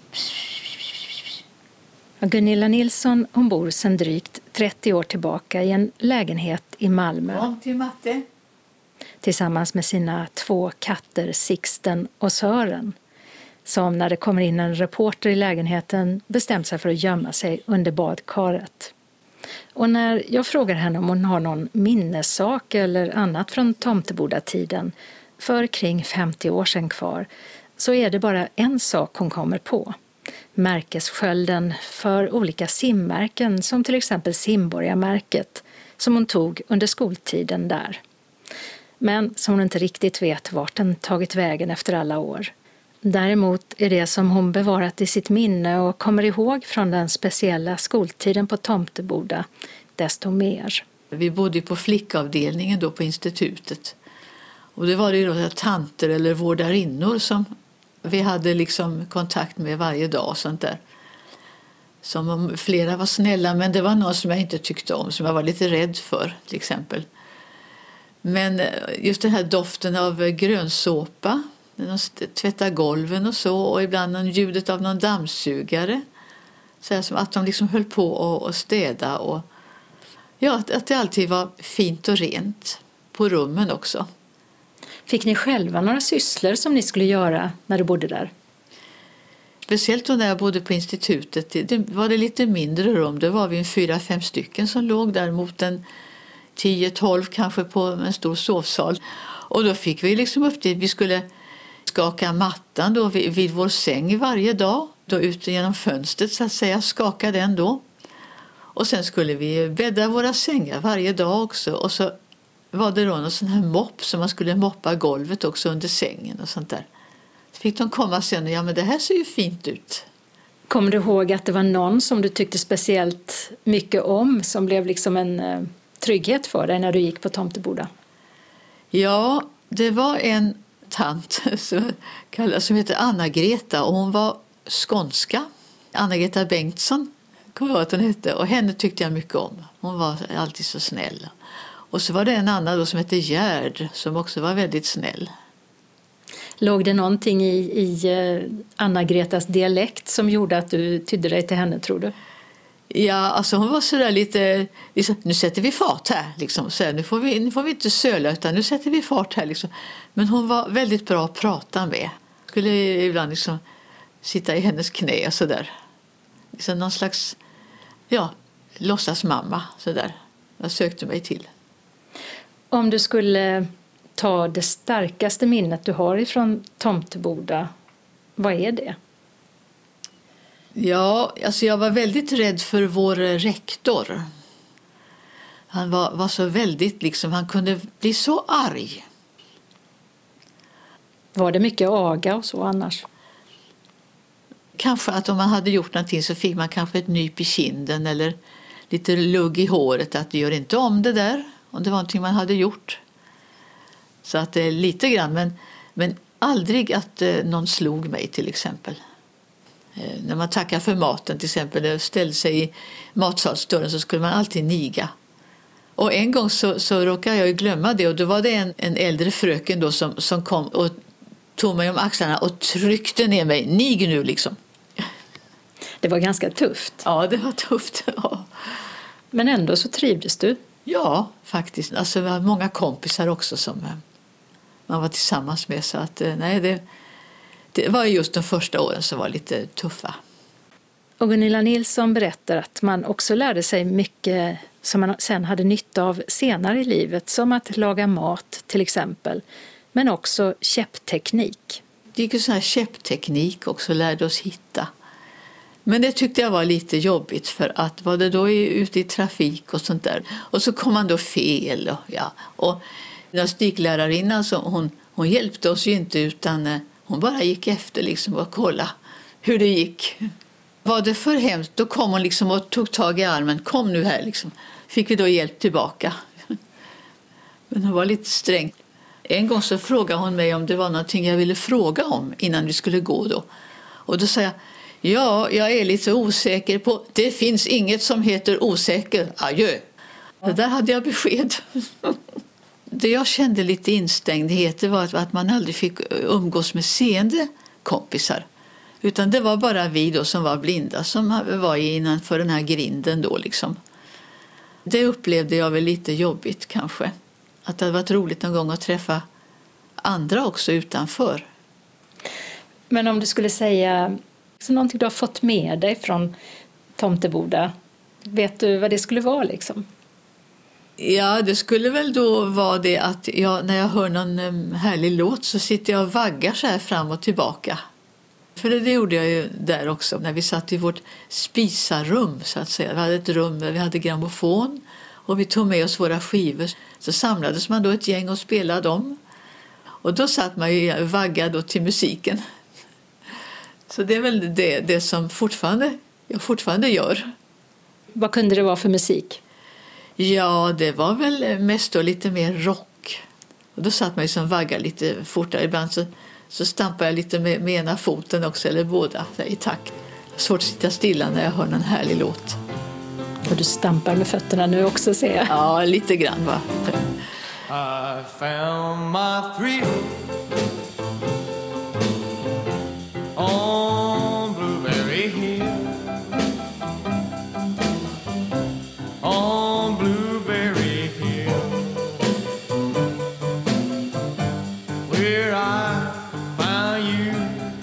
Gunilla Nilsson, hon bor sedan drygt 30 år tillbaka i en lägenhet i Malmö. Kom till matte. Tillsammans med sina 2 katter Sixten och Sören. Som när det kommer in en reporter i lägenheten bestämt sig för att gömma sig under badkaret. Och när jag frågar henne om hon har någon minnessak eller annat från Tomteboda-tiden för kring 50 år sedan kvar så är det bara en sak hon kommer på. Märkesskölden för olika simmärken som till exempel Simborgarmärket som hon tog under skoltiden där. Men som hon inte riktigt vet vart den tagit vägen efter alla år. Däremot är det som hon bevarat i sitt minne och kommer ihåg från den speciella skoltiden på Tomteboda desto mer. Vi bodde på flickavdelningen då på institutet. Och det var det ju då tanter eller vårdarinnor som vi hade liksom kontakt med varje dag och sånt där. Som om flera var snälla men det var någon som jag inte tyckte om som jag var lite rädd för till exempel. Men just den här doften av grönsåpa, de tvättar golven och så och ibland ljudet av någon dammsugare. Så här som att de liksom höll på och städa och ja, att det alltid var fint och rent på rummen också. Fick ni själva några sysslor som ni skulle göra när du bodde där? Speciellt då när jag bodde på institutet. Det var det lite mindre rum. Det var vi 4-5 stycken som låg där mot en 10-12 kanske på en stor sovsal. Och då fick vi liksom upp det. Vi skulle skaka mattan då vid vår säng varje dag. Då ut genom fönstret så att säga. Skaka den då. Och sen skulle vi bädda våra sängar varje dag också. Och så var det då någon sån här mopp som man skulle moppa golvet också under sängen och sånt där. Så fick de komma sen och ja men det här ser ju fint ut. Kommer du ihåg att det var någon som du tyckte speciellt mycket om som blev liksom en trygghet för dig när du gick på Tomteboda? Ja, det var en tant som heter Anna-Greta och hon var skånska. Anna-Greta Bengtsson kommer jag att hon hette och henne tyckte jag mycket om. Hon var alltid så snäll. Och så var det en annan då som hette Gerd som också var väldigt snäll. Låg det någonting i Anna-Gretas dialekt som gjorde att du tydde dig till henne, tror du? Ja, alltså hon var sådär lite liksom, nu sätter vi fart här liksom. Så här, nu får vi inte söla utan nu sätter vi fart här liksom. Men hon var väldigt bra att prata med. Skulle ibland liksom sitta i hennes knä och sådär. Liksom någon slags, låtsasmamma sådär. Jag sökte mig till. Om du skulle ta det starkaste minnet du har ifrån Tomteboda, vad är det? Ja, alltså jag var väldigt rädd för vår rektor. Han var så väldigt, liksom, han kunde bli så arg. Var det mycket aga och så annars? Kanske att om man hade gjort någonting så fick man kanske ett nyp i kinden eller lite lugg i håret att du gör inte om det där. om det var någonting man hade gjort. Så att det är lite grann, men aldrig att någon slog mig till exempel. När man tackar för maten till exempel, när ställde sig i matsalsdörren så skulle man alltid niga. Och en gång så råkade jag glömma det, och då var det en äldre fröken då som kom och tog mig om axlarna och tryckte ner mig. Nig nu liksom. Det var ganska tufft. Ja, det var tufft. Ja. Men ändå så trivdes du? Ja, faktiskt. Alltså, vi har många kompisar också som man var tillsammans med. Så att, nej, det var just de första åren som var lite tuffa. Och Gunilla Nilsson berättar att man också lärde sig mycket som man sen hade nytta av senare i livet. Som att laga mat till exempel. Men också käppteknik. Det gick ju sån här käppteknik också, lärde oss hitta. Men det tyckte jag var lite jobbigt, för att var det då ute i trafik och sånt där. Och så kom man då fel. Och gymnastiklärarinnan, hon hjälpte oss ju inte, utan hon bara gick efter liksom och kolla hur det gick. Var det för hemskt, då kom hon liksom och tog tag i armen. Kom nu här liksom. Fick vi då hjälp tillbaka. Men hon var lite sträng. En gång så frågade hon mig om det var någonting jag ville fråga om innan vi skulle gå då. Och då sa jag, ja, jag är lite osäker på. Det finns inget som heter osäker. Adjö. Det där hade jag besked. Det jag kände lite instängdhet var att man aldrig fick umgås med seende kompisar. Utan det var bara vi då som var blinda som var innanför den här grinden då liksom. Det upplevde jag väl lite jobbigt kanske. Att det hade varit roligt någon gång att träffa andra också utanför. Men om du skulle säga så någonting du har fått med dig från Tomteboda, vet du vad det skulle vara liksom? Ja, det skulle väl då vara det att när jag hör någon härlig låt så sitter jag och vaggar så här fram och tillbaka. För det gjorde jag ju där också när vi satt i vårt spisarrum så att säga. Vi hade ett rum där vi hade grammofon och vi tog med oss våra skivor. Så samlades man då ett gäng och spelade dem. Och då satt man ju vaggad till musiken. Så det är väl det som jag fortfarande gör. Vad kunde det vara för musik? Ja, det var väl mest då lite mer rock. Och då satt man ju som vaggar lite fortare. Ibland så stampar jag lite med ena foten också, eller båda i takt. Svårt att sitta stilla när jag hör någon härlig låt. Och du stampar med fötterna nu också, ser jag. Ja, lite grann va. I found my thrill on Blueberry Hill. On Blueberry Hill, where I found you.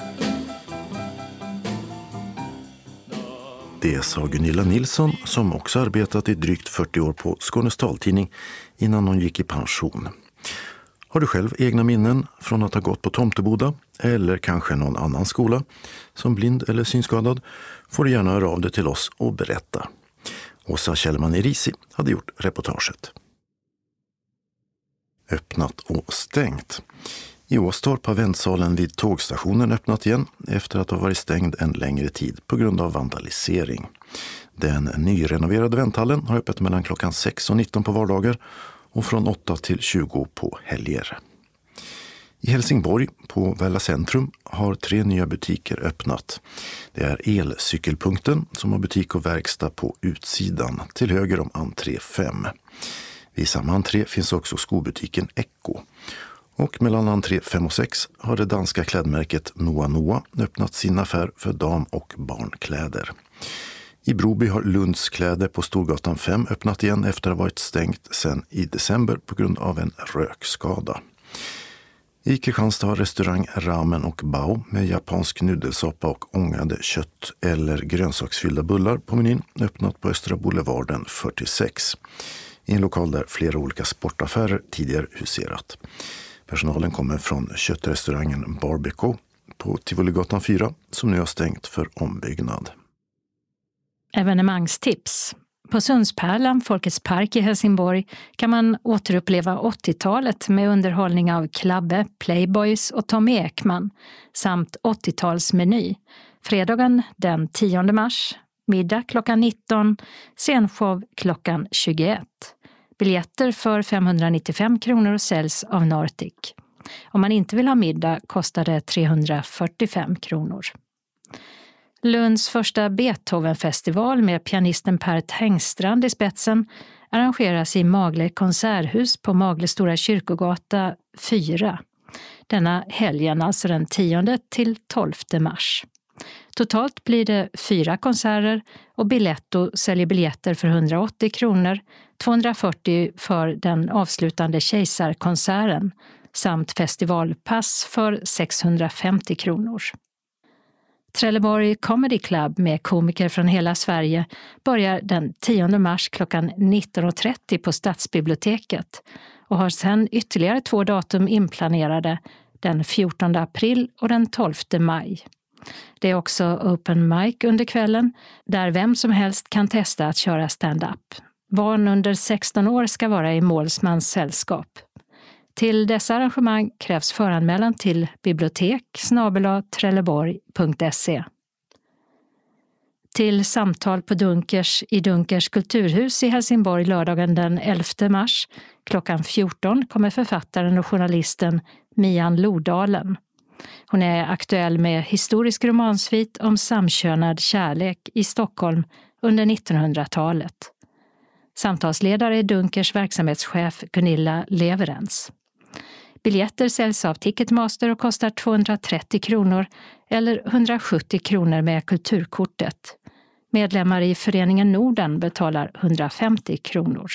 Det sa Gunilla Nilsson, som också arbetat i drygt 40 år på Skånes taltidning innan hon gick i pension. Har du själv egna minnen från att ha gått på Tomteboda eller kanske någon annan skola som blind eller synskadad, får du gärna höra av dig till oss och berätta. Åsa Kjellman Erisi hade gjort reportaget. Öppnat och stängt. I Åstorp har väntsalen vid tågstationen öppnat igen efter att ha varit stängd en längre tid på grund av vandalisering. Den nyrenoverade vänthallen har öppet mellan klockan 6 och 19 på vardagar och från 8 till 20 på helger. I Helsingborg på Välla centrum har 3 nya butiker öppnat. Det är Elcykelpunkten som har butik och verkstad på utsidan till höger om entré 5. Vid samma entré finns också skobutiken Echo. Och mellan entré 5 och 6 har det danska klädmärket Noa Noa öppnat sin affär för dam- och barnkläder. I Broby har Lunds kläder på Storgatan 5 öppnat igen efter att ha varit stängt sedan i december på grund av en rökskada. I Kristianstad har restaurang Ramen och Bao med japansk nudelsoppa och ångade kött- eller grönsaksfyllda bullar på menyn öppnat på Östra Boulevarden 46. I en lokal där flera olika sportaffärer tidigare huserat. Personalen kommer från köttrestaurangen Barbecue på Tivoligatan 4 som nu har stängt för ombyggnad. Evenemangstips. På Sundspärlan, Folkets park i Helsingborg, kan man återuppleva 80-talet med underhållning av Klabbe, Playboys och Tommy Ekman samt 80-talsmeny. Fredagen den 10 mars, middag klockan 19, scenshow klockan 21. Biljetter för 595 kronor säljs av Nordic. Om man inte vill ha middag kostar det 345 kronor. Lunds första Beethovenfestival med pianisten Per Tengstrand i spetsen arrangeras i Magle konserthus på Magle Stora Kyrkogata 4. Denna helgen, alltså den 10 till 12 mars. Totalt blir det 4 konserter och Biletto säljer biljetter för 180 kronor, 240 för den avslutande kejsarkonserten samt festivalpass för 650 kronor. Trelleborg Comedy Club med komiker från hela Sverige börjar den 10 mars klockan 19.30 på Stadsbiblioteket och har sedan ytterligare 2 datum inplanerade, den 14 april och den 12 maj. Det är också open mic under kvällen där vem som helst kan testa att köra stand-up. Barn under 16 år ska vara i målsmans sällskap. Till dessa arrangemang krävs föranmälan till bibliotek@trelleborg.se. Till samtal på Dunkers i Dunkers kulturhus i Helsingborg lördagen den 11 mars klockan 14 kommer författaren och journalisten Mian Lodalen. Hon är aktuell med historisk romansvit om samkönad kärlek i Stockholm under 1900-talet. Samtalsledare är Dunkers verksamhetschef Gunilla Leverens. Biljetter säljs av Ticketmaster och kostar 230 kronor eller 170 kronor med kulturkortet. Medlemmar i föreningen Norden betalar 150 kronor.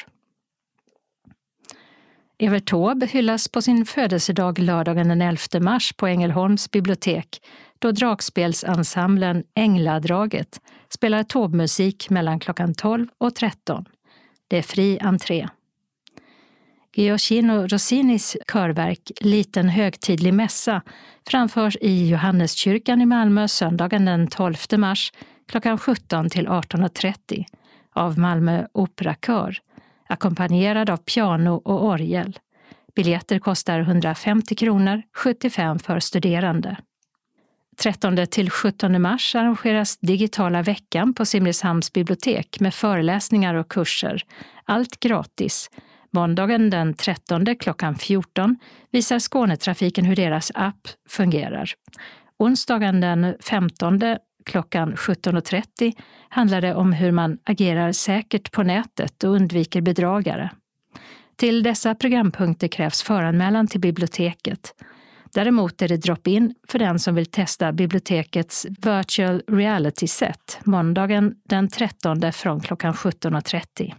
Evert Taube hyllas på sin födelsedag lördagen den 11 mars på Ängelholms bibliotek då dragspelsensemblen Ängladraget spelar Taube-musik mellan klockan 12 och 13. Det är fri entré. Gioacchino Rossinis körverk Liten högtidlig mässa framförs i Johanneskyrkan i Malmö söndagen den 12 mars klockan 17 till 18.30 av Malmö Operakör, ackompanjerad av piano och orgel. Biljetter kostar 150 kronor, 75 för studerande. 13 till 17 mars arrangeras digitala veckan på Simrishamns bibliotek med föreläsningar och kurser. Allt gratis. Måndagen den 13 klockan 14 visar Skånetrafiken hur deras app fungerar. Onsdagen den 15 klockan 17.30 handlar det om hur man agerar säkert på nätet och undviker bedragare. Till dessa programpunkter krävs föranmälan till biblioteket. Däremot är det drop-in för den som vill testa bibliotekets virtual reality set måndagen den 13 från klockan 17.30.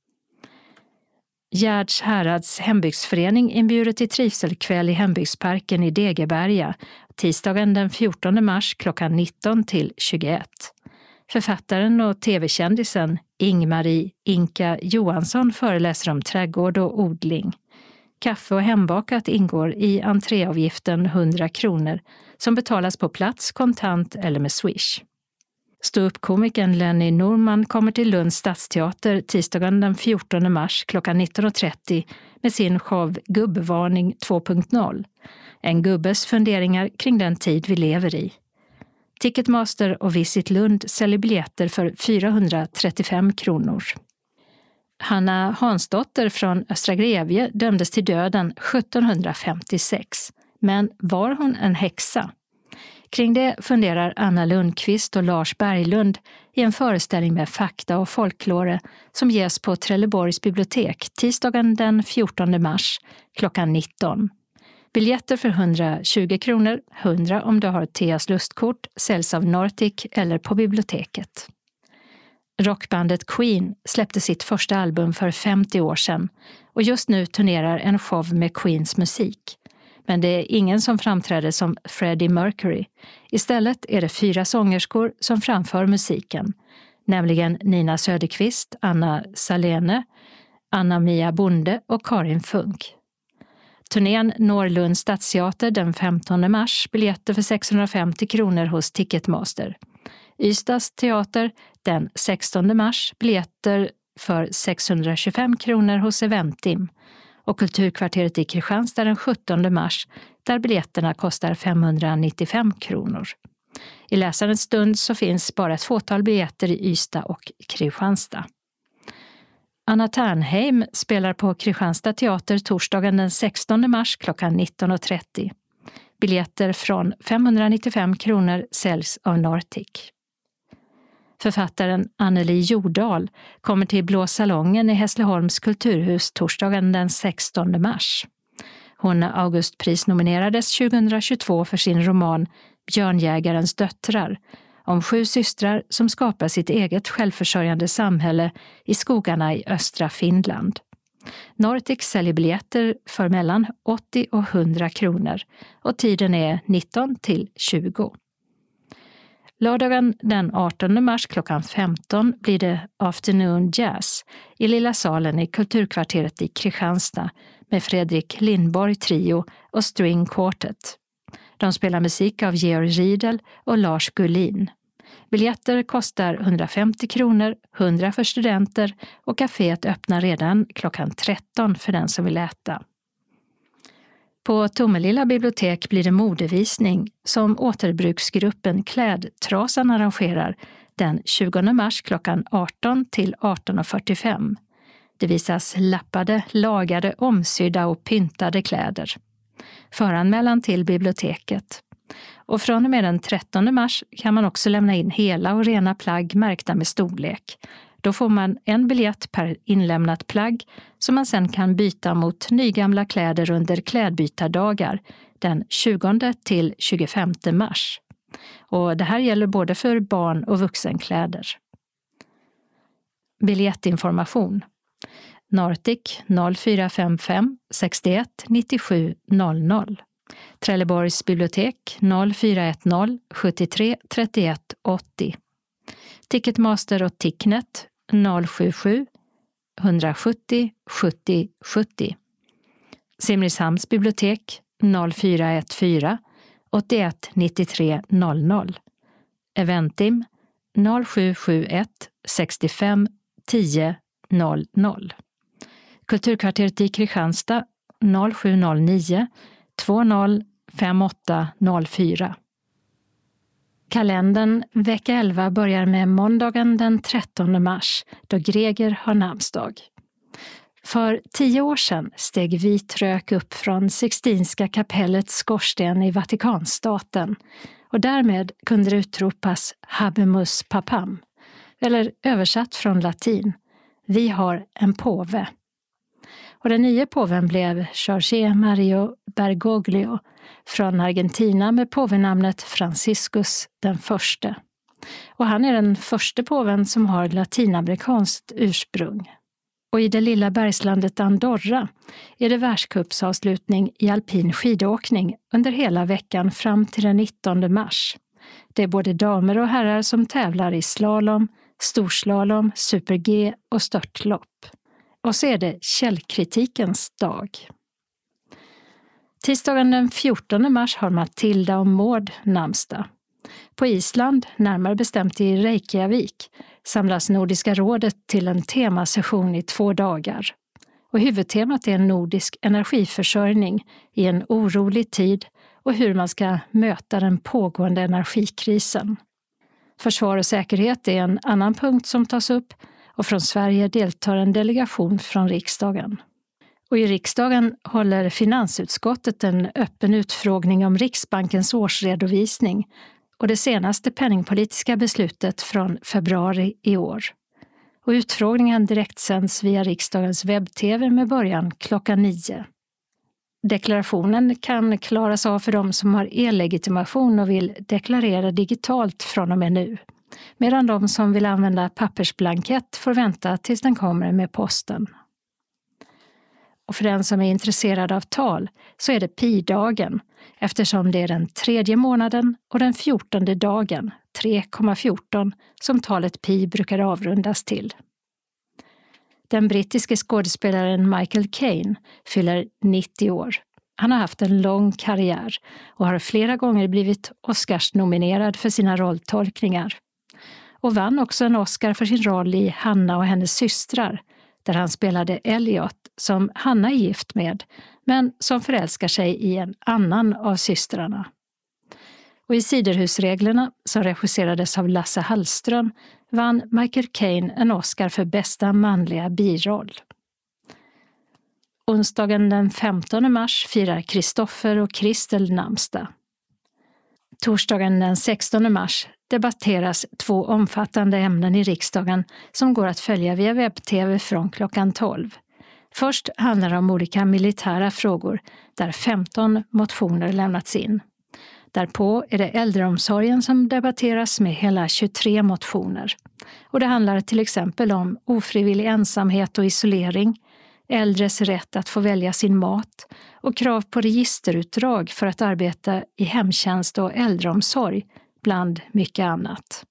Gärds Härads hembygdsförening inbjuder till trivselkväll i hembygdsparken i Degeberga tisdagen den 14 mars klockan 19 till 21. Författaren och tv-kändisen Ingmarie Inka Johansson föreläser om trädgård och odling. Kaffe och hembakat ingår i entréavgiften 100 kronor som betalas på plats, kontant eller med Swish. Ståuppkomikern Lenny Norman kommer till Lunds stadsteater tisdagen den 14 mars klockan 19.30 med sin show Gubbvarning 2.0. En gubbes funderingar kring den tid vi lever i. Ticketmaster och Visit Lund säljer biljetter för 435 kronor. Hanna Hansdotter från Östra Grevie dömdes till döden 1756. Men var hon en häxa? Kring det funderar Anna Lundqvist och Lars Berglund i en föreställning med fakta och folklore som ges på Trelleborgs bibliotek tisdagen den 14 mars klockan 19. Biljetter för 120 kronor, 100 om du har Theas lustkort, säljs av Nordic eller på biblioteket. Rockbandet Queen släppte sitt första album för 50 år sedan och just nu turnerar en show med Queens musik. Men det är ingen som framträder som Freddie Mercury. Istället är det 4 sångerskor som framför musiken, nämligen Nina Söderqvist, Anna Salene, Anna-Mia Bonde och Karin Funk. Turnén når Lunds stadsteater den 15 mars, biljetter för 650 kronor hos Ticketmaster. Ystads teater den 16 mars, biljetter för 625 kronor hos Eventim. Och Kulturkvarteret i Kristianstad den 17 mars, där biljetterna kostar 595 kronor. I läsarens stund så finns bara ett fåtal biljetter i Ystad och Kristianstad. Anna Ternheim spelar på Kristianstad teater torsdagen den 16 mars klockan 19.30. Biljetter från 595 kronor säljs av Nortic. Författaren Anneli Jordahl kommer till Blå salongen i Hässleholms kulturhus torsdagen den 16 mars. Hon Augustprisnominerades 2022 för sin roman Björnjägarens döttrar, om 7 systrar som skapar sitt eget självförsörjande samhälle i skogarna i östra Finland. Nortic säljer biljetter för mellan 80 och 100 kronor och tiden är 19 till 20. Lördagen den 18 mars klockan 15 blir det Afternoon Jazz i Lilla salen i Kulturkvarteret i Kristianstad med Fredrik Lindborg Trio och String Quartet. De spelar musik av Georg Riedel och Lars Gullin. Biljetter kostar 150 kronor, 100 för studenter och kaféet öppnar redan klockan 13 för den som vill äta. På Tomelilla bibliotek blir det modevisning som återbruksgruppen Klädtrasan arrangerar den 20 mars klockan 18 till 18.45. Det visas lappade, lagade, omsydda och pyntade kläder. Föranmälan till biblioteket. Och från och med den 13 mars kan man också lämna in hela och rena plagg märkta med storlek. Då får man en biljett per inlämnat plagg som man sen kan byta mot nygamla kläder under klädbytardagar den 20 till 25 mars. Och det här gäller både för barn- och vuxenkläder. Biljettinformation. Nortic 0455 61 97 00. Trelleborgs bibliotek 0410 73 31 80. Ticketmaster och Ticknet 077 170 70 70. Simrishamns bibliotek 0414 81 93 00. Eventim 0771 65 10 00. Kulturkvarteret i Kristianstad 0709 20 5804. Kalendern vecka 11 börjar med måndagen den 13 mars då Greger har namnsdag. För 10 år sedan steg vit rök upp från Sixtinska kapellets skorsten i Vatikanstaten och därmed kunde det utropas Habemus Papam, eller översatt från latin, vi har en påve. Och den nya påven blev Jorge Mario Bergoglio från Argentina med påvenamnet Franciscus den förste. Och han är den första påven som har latinamerikanskt ursprung. Och i det lilla bergslandet Andorra är det världscupsavslutning i alpin skidåkning under hela veckan fram till den 19 mars. Det är både damer och herrar som tävlar i slalom, storslalom, super-G och störtlopp. Och så är det källkritikens dag. Tisdagen den 14 mars har Matilda och Maud namnsdag. På Island, närmare bestämt i Reykjavik, samlas Nordiska rådet till en temasession i 2 dagar. Och huvudtemat är nordisk energiförsörjning i en orolig tid och hur man ska möta den pågående energikrisen. Försvar och säkerhet är en annan punkt som tas upp och från Sverige deltar en delegation från riksdagen. Och i riksdagen håller finansutskottet en öppen utfrågning om Riksbankens årsredovisning och det senaste penningpolitiska beslutet från februari i år. Och utfrågningen direktsänds via riksdagens webb-tv med början klockan 9. Deklarationen kan klaras av för de som har e-legitimation och vill deklarera digitalt från och med nu. Medan de som vill använda pappersblankett får vänta tills den kommer med posten. Och för den som är intresserad av tal så är det pi-dagen eftersom det är den 3:e månaden och den 14:e dagen, 3,14, som talet pi brukar avrundas till. Den brittiske skådespelaren Michael Caine fyller 90 år. Han har haft en lång karriär och har flera gånger blivit Oscars-nominerad för sina rolltolkningar. Och vann också en Oscar för sin roll i Hanna och hennes systrar, där han spelade Elliot som Hanna är gift med, men som förälskar sig i en annan av systrarna. Och i Siderhusreglerna, som regisserades av Lasse Hallström, vann Michael Caine en Oscar för bästa manliga biroll. Onsdagen den 15 mars firar Kristoffer och Kristel namnsdag. Torsdagen den 16 mars debatteras 2 omfattande ämnen i riksdagen som går att följa via webb-tv från klockan 12. Först handlar det om olika militära frågor där 15 motioner lämnats in. Därpå är det äldreomsorgen som debatteras med hela 23 motioner. Och det handlar till exempel om ofrivillig ensamhet och isolering, äldres rätt att få välja sin mat och krav på registerutdrag för att arbeta i hemtjänst och äldreomsorg, bland mycket annat.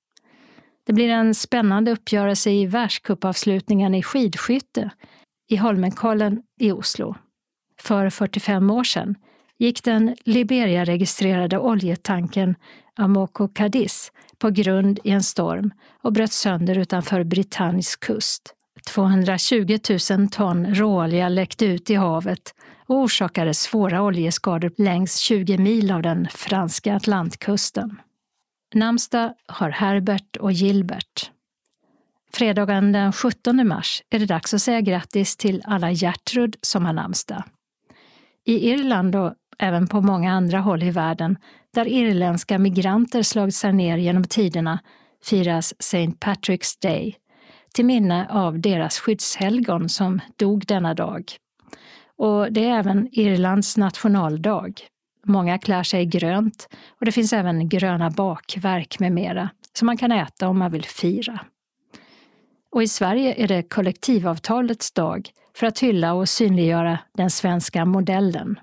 Det blir en spännande uppgörelse i världscupavslutningen i skidskytte i Holmenkollen i Oslo. För 45 år sedan gick den Liberia-registrerade oljetanken Amoco Cadiz på grund i en storm och bröt sönder utanför Britannisk kust. 220 000 ton råolja läckte ut i havet och orsakade svåra oljeskador längs 20 mil av den franska Atlantkusten. Namnsdag har Herbert och Gilbert. Fredagen den 17 mars är det dags att säga grattis till alla Gertrud som har namnsdag. I Irland och även på många andra håll i världen där irländska migranter slagit sig ner genom tiderna firas St. Patrick's Day till minne av deras skyddshelgon som dog denna dag. Och det är även Irlands nationaldag. Många klär sig grönt och det finns även gröna bakverk med mera som man kan äta om man vill fira. Och i Sverige är det kollektivavtalets dag för att hylla och synliggöra den svenska modellen.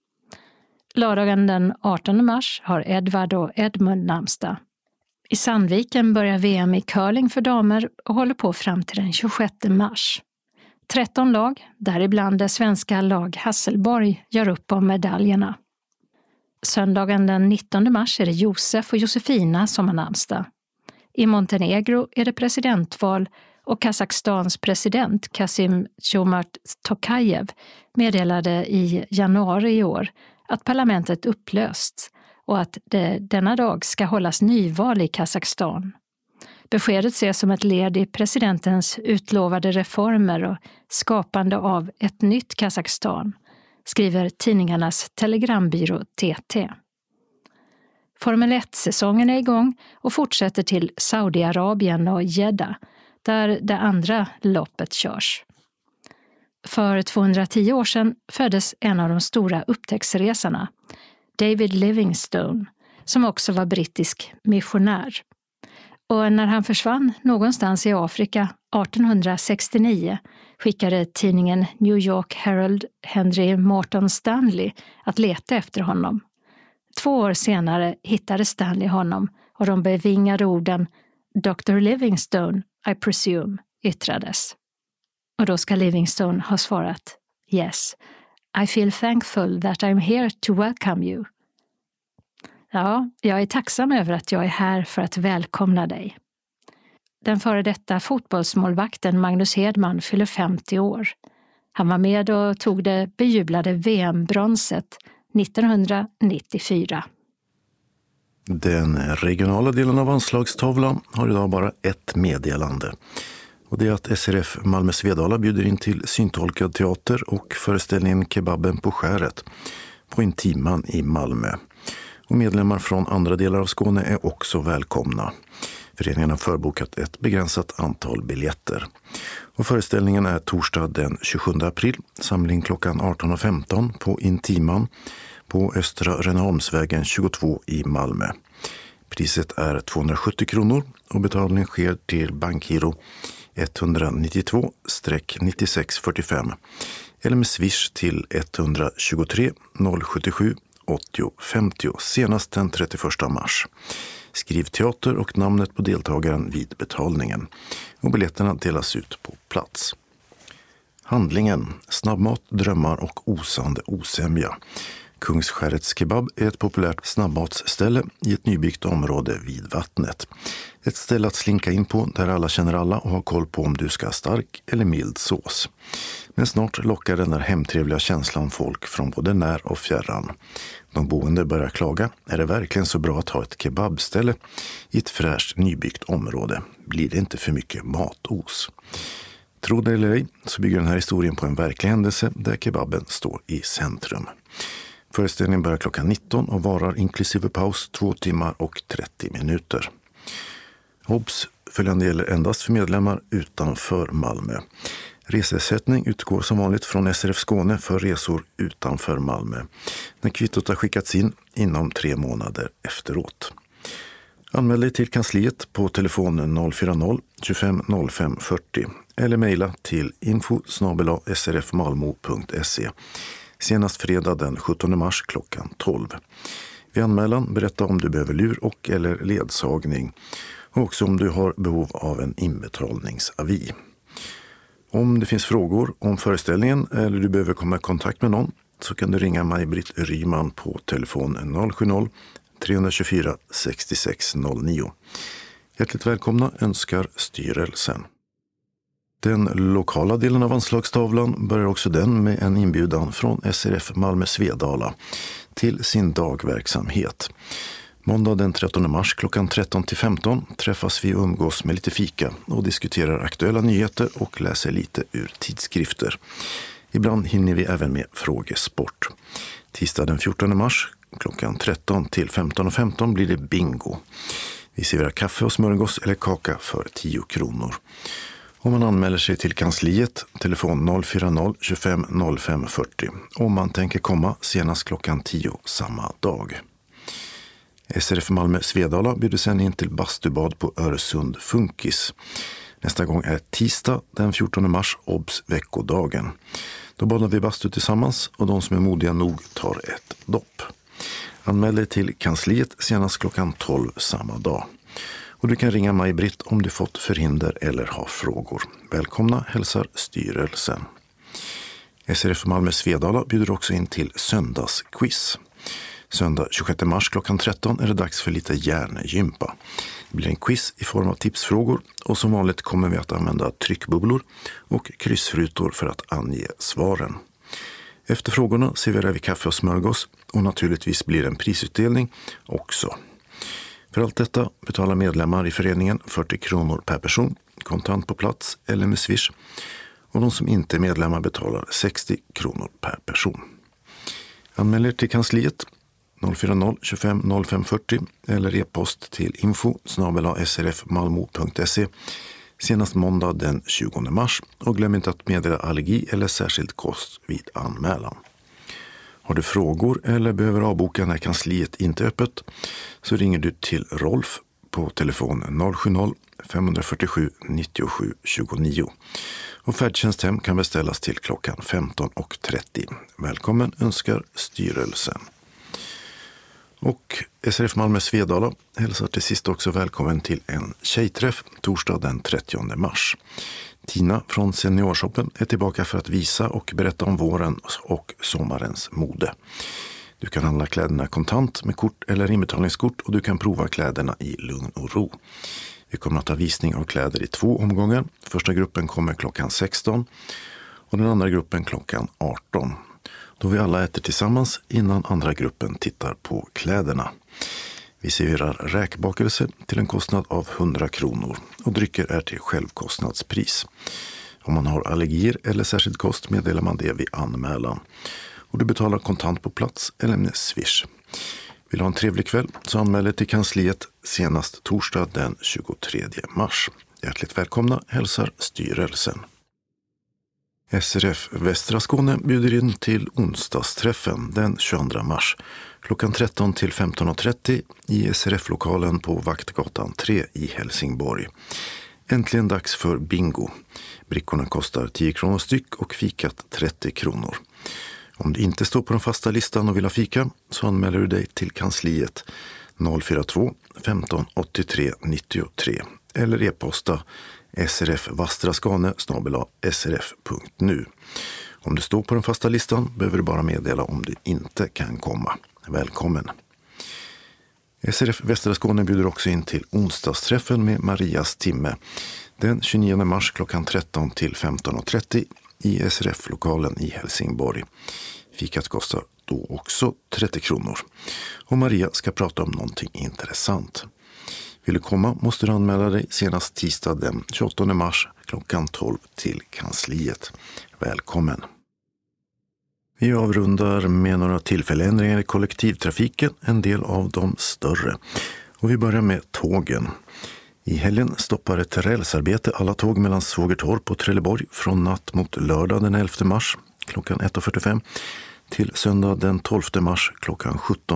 Lördagen den 18 mars har Edvard och Edmund namnsdag. I Sandviken börjar VM i curling för damer och håller på fram till den 26 mars. 13 lag, däribland det svenska lag Hasselborg, gör upp om medaljerna. Söndagen den 19 mars är det Josef och Josefina som har namnsdag. I Montenegro är det presidentval och Kazakstans president Kassym-Jomart Tokayev meddelade i januari i år att parlamentet upplösts och att det denna dag ska hållas nyval i Kazakstan. Beskedet ses som ett led i presidentens utlovade reformer och skapande av ett nytt Kazakstan, skriver tidningarnas telegrambyrå TT. Formel 1-säsongen är igång och fortsätter till Saudiarabien och Jeddah, där det andra loppet körs. För 210 år sedan föddes en av de stora upptäcktsresarna, David Livingstone, som också var brittisk missionär. Och när han försvann någonstans i Afrika 1869 skickade tidningen New York Herald Henry Morton Stanley att leta efter honom. 2 år senare hittade Stanley honom och de bevingade orden Dr. Livingstone, I presume, yttrades. Och då ska Livingstone ha svarat Yes, I feel thankful that I'm here to welcome you. Ja, jag är tacksam över att jag är här för att välkomna dig. Den före detta fotbollsmålvakten Magnus Hedman fyller 50 år. Han var med och tog det bejublade VM-bronset 1994. Den regionala delen av anslagstavlan har idag bara ett meddelande. Och det är att SRF Malmö Svedala bjuder in till syntolkad teater och föreställningen Kebaben på skäret på Intiman i Malmö. Och medlemmar från andra delar av Skåne är också välkomna. Föreningen har förbokat ett begränsat antal biljetter. Och föreställningen är torsdag den 27 april, samling klockan 18.15 på Intiman på Östra Rönneholmsvägen 22 i Malmö. Priset är 270 kronor och betalning sker till bankgiro 192-9645 eller med swish till 123 077 80 50 senast den 31 mars. Skriv teater och namnet på deltagaren vid betalningen och biljetterna delas ut på plats. Handlingen, snabbmat, drömmar och osande osämja Kungsskärets kebab är ett populärt snabbmatsställe i ett nybyggt område vid vattnet. Ett ställe att slinka in på där alla känner alla och har koll på om du ska ha stark eller mild sås. Men snart lockar den där hemtrevliga känslan folk från både när och fjärran. De boende börjar klaga. Är det verkligen så bra att ha ett kebabställe i ett fräscht nybyggt område? Blir det inte för mycket matos? Tro det eller ej så bygger den här historien på en verklig händelse där kebaben står i centrum. Föreställningen börjar klockan 19 och varar inklusive paus 2 timmar och 30 minuter. Obs! Följande gäller endast för medlemmar utanför Malmö. Reseersättning utgår som vanligt från SRF Skåne för resor utanför Malmö. När kvittot har skickats in inom 3 månader efteråt. Anmäl dig till kansliet på telefon 040 25 05 40 eller mejla till info@srfmalmo.se senast fredag den 17 mars klockan 12. Vid anmälan berätta om du behöver lur och eller ledsagning och också om du har behov av en inbetalningsavi. Om det finns frågor om föreställningen eller du behöver komma i kontakt med någon så kan du ringa Maj-Britt Ryman på telefon 070 324 6609. Hjärtligt välkomna önskar styrelsen. Den lokala delen av anslagstavlan börjar också den med en inbjudan från SRF Malmö Svedala till sin dagverksamhet. Måndag den 13 mars klockan 13-15 träffas vi och umgås med lite fika och diskuterar aktuella nyheter och läser lite ur tidskrifter. Ibland hinner vi även med frågesport. Tisdag den 14 mars klockan 13 till 15:15 blir det bingo. Vi serverar kaffe och smörgås eller kaka för 10 kronor. Om man anmäler sig till kansliet, telefon 040 25 05 40. Om man tänker komma senast klockan 10 samma dag. SRF Malmö Svedala bjuder sen in till bastubad på Öresund Funkis. Nästa gång är tisdag den 14 mars, obs veckodagen. Då badar vi bastu tillsammans och de som är modiga nog tar ett dopp. Anmäl dig till kansliet senast klockan 12 samma dag. Och du kan ringa Maj-Britt om du fått förhinder eller har frågor. Välkomna hälsar styrelsen. SRF Malmö Svedala bjuder också in till söndagsquiz. Söndag 26 mars klockan 13 är det dags för lite hjärngympa. Det blir en quiz i form av tipsfrågor och som vanligt kommer vi att använda tryckbubblor och kryssrutor för att ange svaren. Efter frågorna serverar vi kaffe och smörgås och naturligtvis blir det en prisutdelning också. För allt detta betalar medlemmar i föreningen 40 kronor per person, kontant på plats eller med Swish. Och de som inte är medlemmar betalar 60 kronor per person. Anmäl er till kansliet 040 25 05 40 eller e-post till info@srfmalmo.se senast måndag den 20 mars och glöm inte att meddela allergi eller särskild kost vid anmälan. Har du frågor eller behöver avboka när kansliet inte är öppet så ringer du till Rolf på telefon 070 547 97 29. Och färdtjänst hem kan beställas till klockan 15:30. Välkommen önskar styrelsen. Och SRF Malmö Svedala hälsar till sist också välkommen till en tjejträff torsdag den 30 mars. Tina från Seniorshoppen är tillbaka för att visa och berätta om våren och sommarens mode. Du kan handla kläderna kontant med kort eller inbetalningskort och du kan prova kläderna i lugn och ro. Vi kommer att ha visning av kläder i 2 omgångar. Första gruppen kommer klockan 16 och den andra gruppen klockan 18. Då vi alla äter tillsammans innan andra gruppen tittar på kläderna. Vi serverar räkbakelse till en kostnad av 100 kronor och drycker är till självkostnadspris. Om man har allergier eller särskild kost meddelar man det vid anmälan. Och du betalar kontant på plats eller med Swish. Vill du ha en trevlig kväll så anmäl dig till kansliet senast torsdag den 23 mars. Hjärtligt välkomna hälsar styrelsen. SRF Västra Skåne bjuder in till onsdagsträffen den 22 mars klockan 13 till 15:30 i SRF-lokalen på Vaktgatan 3 i Helsingborg. Äntligen dags för bingo. Brickorna kostar 10 kronor styck och fikat 30 kronor. Om du inte står på den fasta listan och vill ha fika så anmäler du dig till kansliet 042 15 83 93 eller e-posta srfvastraskane@srf.nu. Om du står på den fasta listan behöver du bara meddela om du inte kan komma. Välkommen! SRF Västra Skåne bjuder också in till onsdagsträffen med Marias timme den 29 mars klockan 13 till 15.30 i SRF-lokalen i Helsingborg. Fikat kostar då också 30 kronor. Och Maria ska prata om någonting intressant. Vill du komma måste du anmäla dig senast tisdag den 28 mars klockan 12 till kansliet. Välkommen! Vi avrundar med några tillfälliga ändringar i kollektivtrafiken, en del av de större. Och vi börjar med tågen. I helgen stoppar ett rälsarbete alla tåg mellan Sågertorp och Trelleborg från natt mot lördag den 11 mars klockan 1.45 till söndag den 12 mars klockan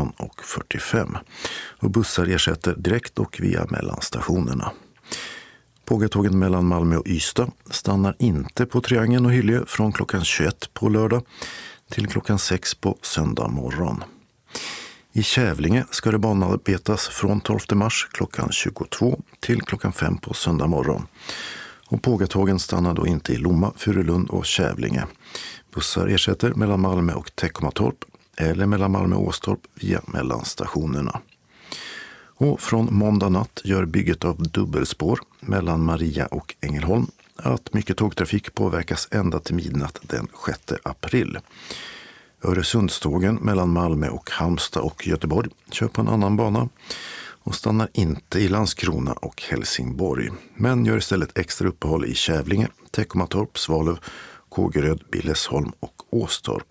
17.45. Och bussar ersätter direkt och via mellanstationerna. Pågatågen mellan Malmö och Ystad stannar inte på Triangeln och Hyllie från klockan 21 på lördag till klockan 6 på söndag morgon. I Kävlinge ska det banarbetas från 12 mars klockan 22 till klockan 5 på söndag morgon. Och pågatågen stannar då inte i Lomma, Furulund och Kävlinge. Bussar ersätter mellan Malmö och Teckomatorp eller mellan Malmö och Åstorp via mellanstationerna. Och från måndag natt gör bygget av dubbelspår mellan Maria och Ängelholm att mycket tågtrafik påverkas ända till midnatt den 6 april. Öresundstågen mellan Malmö och Halmstad och Göteborg kör på en annan bana och stannar inte i Landskrona och Helsingborg, men gör istället extra uppehåll i Kävlinge, Teckomatorp, Svalöv, Kågeröd, Billesholm och Åstorp.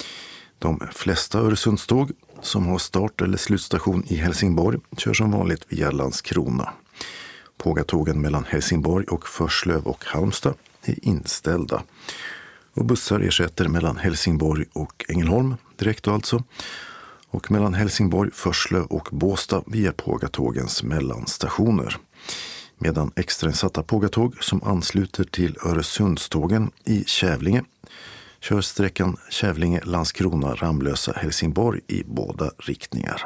De flesta Öresundståg som har start- eller slutstation i Helsingborg kör som vanligt via Landskrona. Pågatågen mellan Helsingborg och Förslöv och Halmstad är inställda. Och bussar ersätter mellan Helsingborg och Ängelholm, direkt alltså, och mellan Helsingborg, Förslöv och Båstad via pågatågens mellanstationer. Medan extrainsatta pågatåg som ansluter till Öresundstågen i Kävlinge kör sträckan Kävlinge, Landskrona, Ramlösa, Helsingborg i båda riktningar.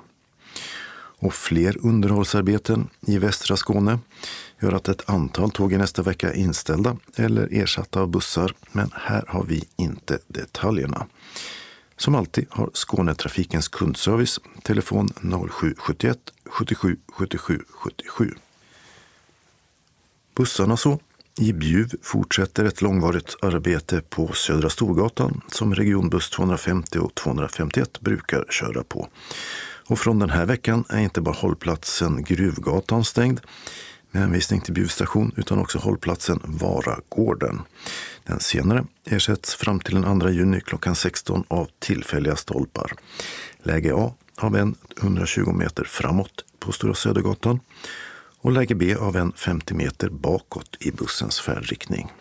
Och fler underhållsarbeten i västra Skåne gör att ett antal tåg i nästa vecka är inställda eller ersatta av bussar, men här har vi inte detaljerna. Som alltid har Skånetrafikens kundservice telefon 0771 77 77 77. Bussarna så. I Bjuv fortsätter ett långvarigt arbete på Södra Storgatan som regionbuss 250 och 251 brukar köra på. Och från den här veckan är inte bara hållplatsen Gruvgatan stängd med hänvisning till Bjuv station utan också hållplatsen Varagården. Den senare ersätts fram till den 2 juni klockan 16 av tillfälliga stolpar. Läge A av en 120 meter framåt på Stora Södergatan och läge B av en 50 meter bakåt i bussens färdriktning.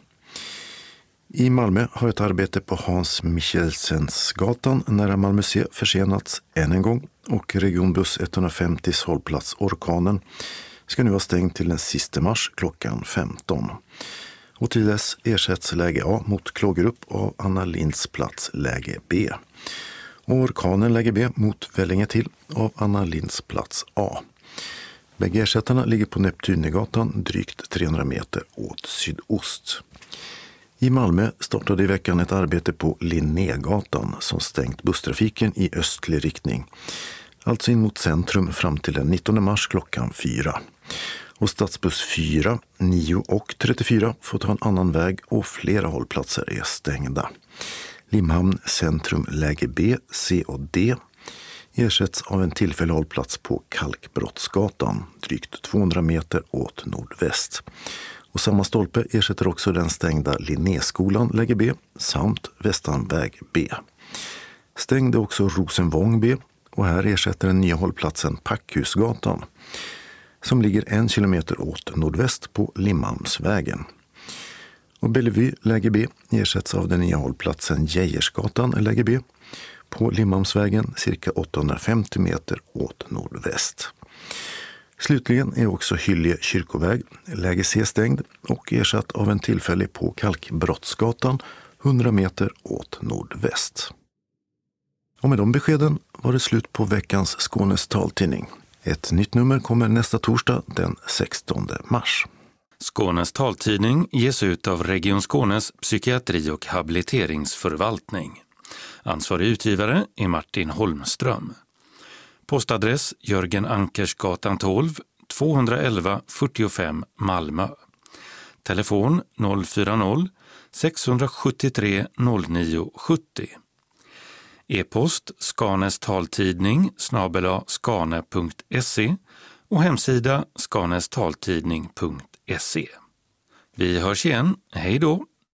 I Malmö har ett arbete på Hans Michelsensgatan nära Malmö C försenats än en gång och regionbuss 150s hållplats Orkanen ska nu vara stängd till den sista mars klockan 15. Och till dess ersätts läge A mot Klågerup av Anna Linds plats läge B. Och Orkanen läge B mot Vällinge till av Anna Linds plats A. Bägge ersättarna ligger på Neptunegatan drygt 300 meter åt sydost. I Malmö startade i veckan ett arbete på Linnégatan som stängt busstrafiken i östlig riktning. Alltså in mot centrum fram till den 19 mars klockan 4. Och stadsbuss 4, 9 och 34 får ta en annan väg och flera hållplatser är stängda. Limhamn centrum läge B, C och D ersätts av en tillfällig hållplats på Kalkbrottsgatan drygt 200 meter åt nordväst. Och samma stolpe ersätter också den stängda Linnéskolan läge B samt Västanväg B. Stängde också Rosenvång B och här ersätter den nya hållplatsen Packhusgatan som ligger 1 kilometer åt nordväst på Limhamnsvägen. Och Bellevue läge B ersätts av den nya hållplatsen Geijersgatan läge B på Limhamnsvägen cirka 850 meter åt nordväst. Slutligen är också Hyllie kyrkoväg läge C stängd och ersatt av en tillfällig på Kalkbrottsgatan 100 meter åt nordväst. Och med de beskeden var det slut på veckans Skånes taltidning. Ett nytt nummer kommer nästa torsdag den 16 mars. Skånes taltidning ges ut av Region Skånes psykiatri- och habiliteringsförvaltning. Ansvarig utgivare är Martin Holmström. Postadress Jörgen Ankersgatan 12, 211 45 Malmö. Telefon 040-673 0970. E-post skanestaltidning @skane.se och hemsida skanestaltidning.se. Vi hörs igen. Hej då!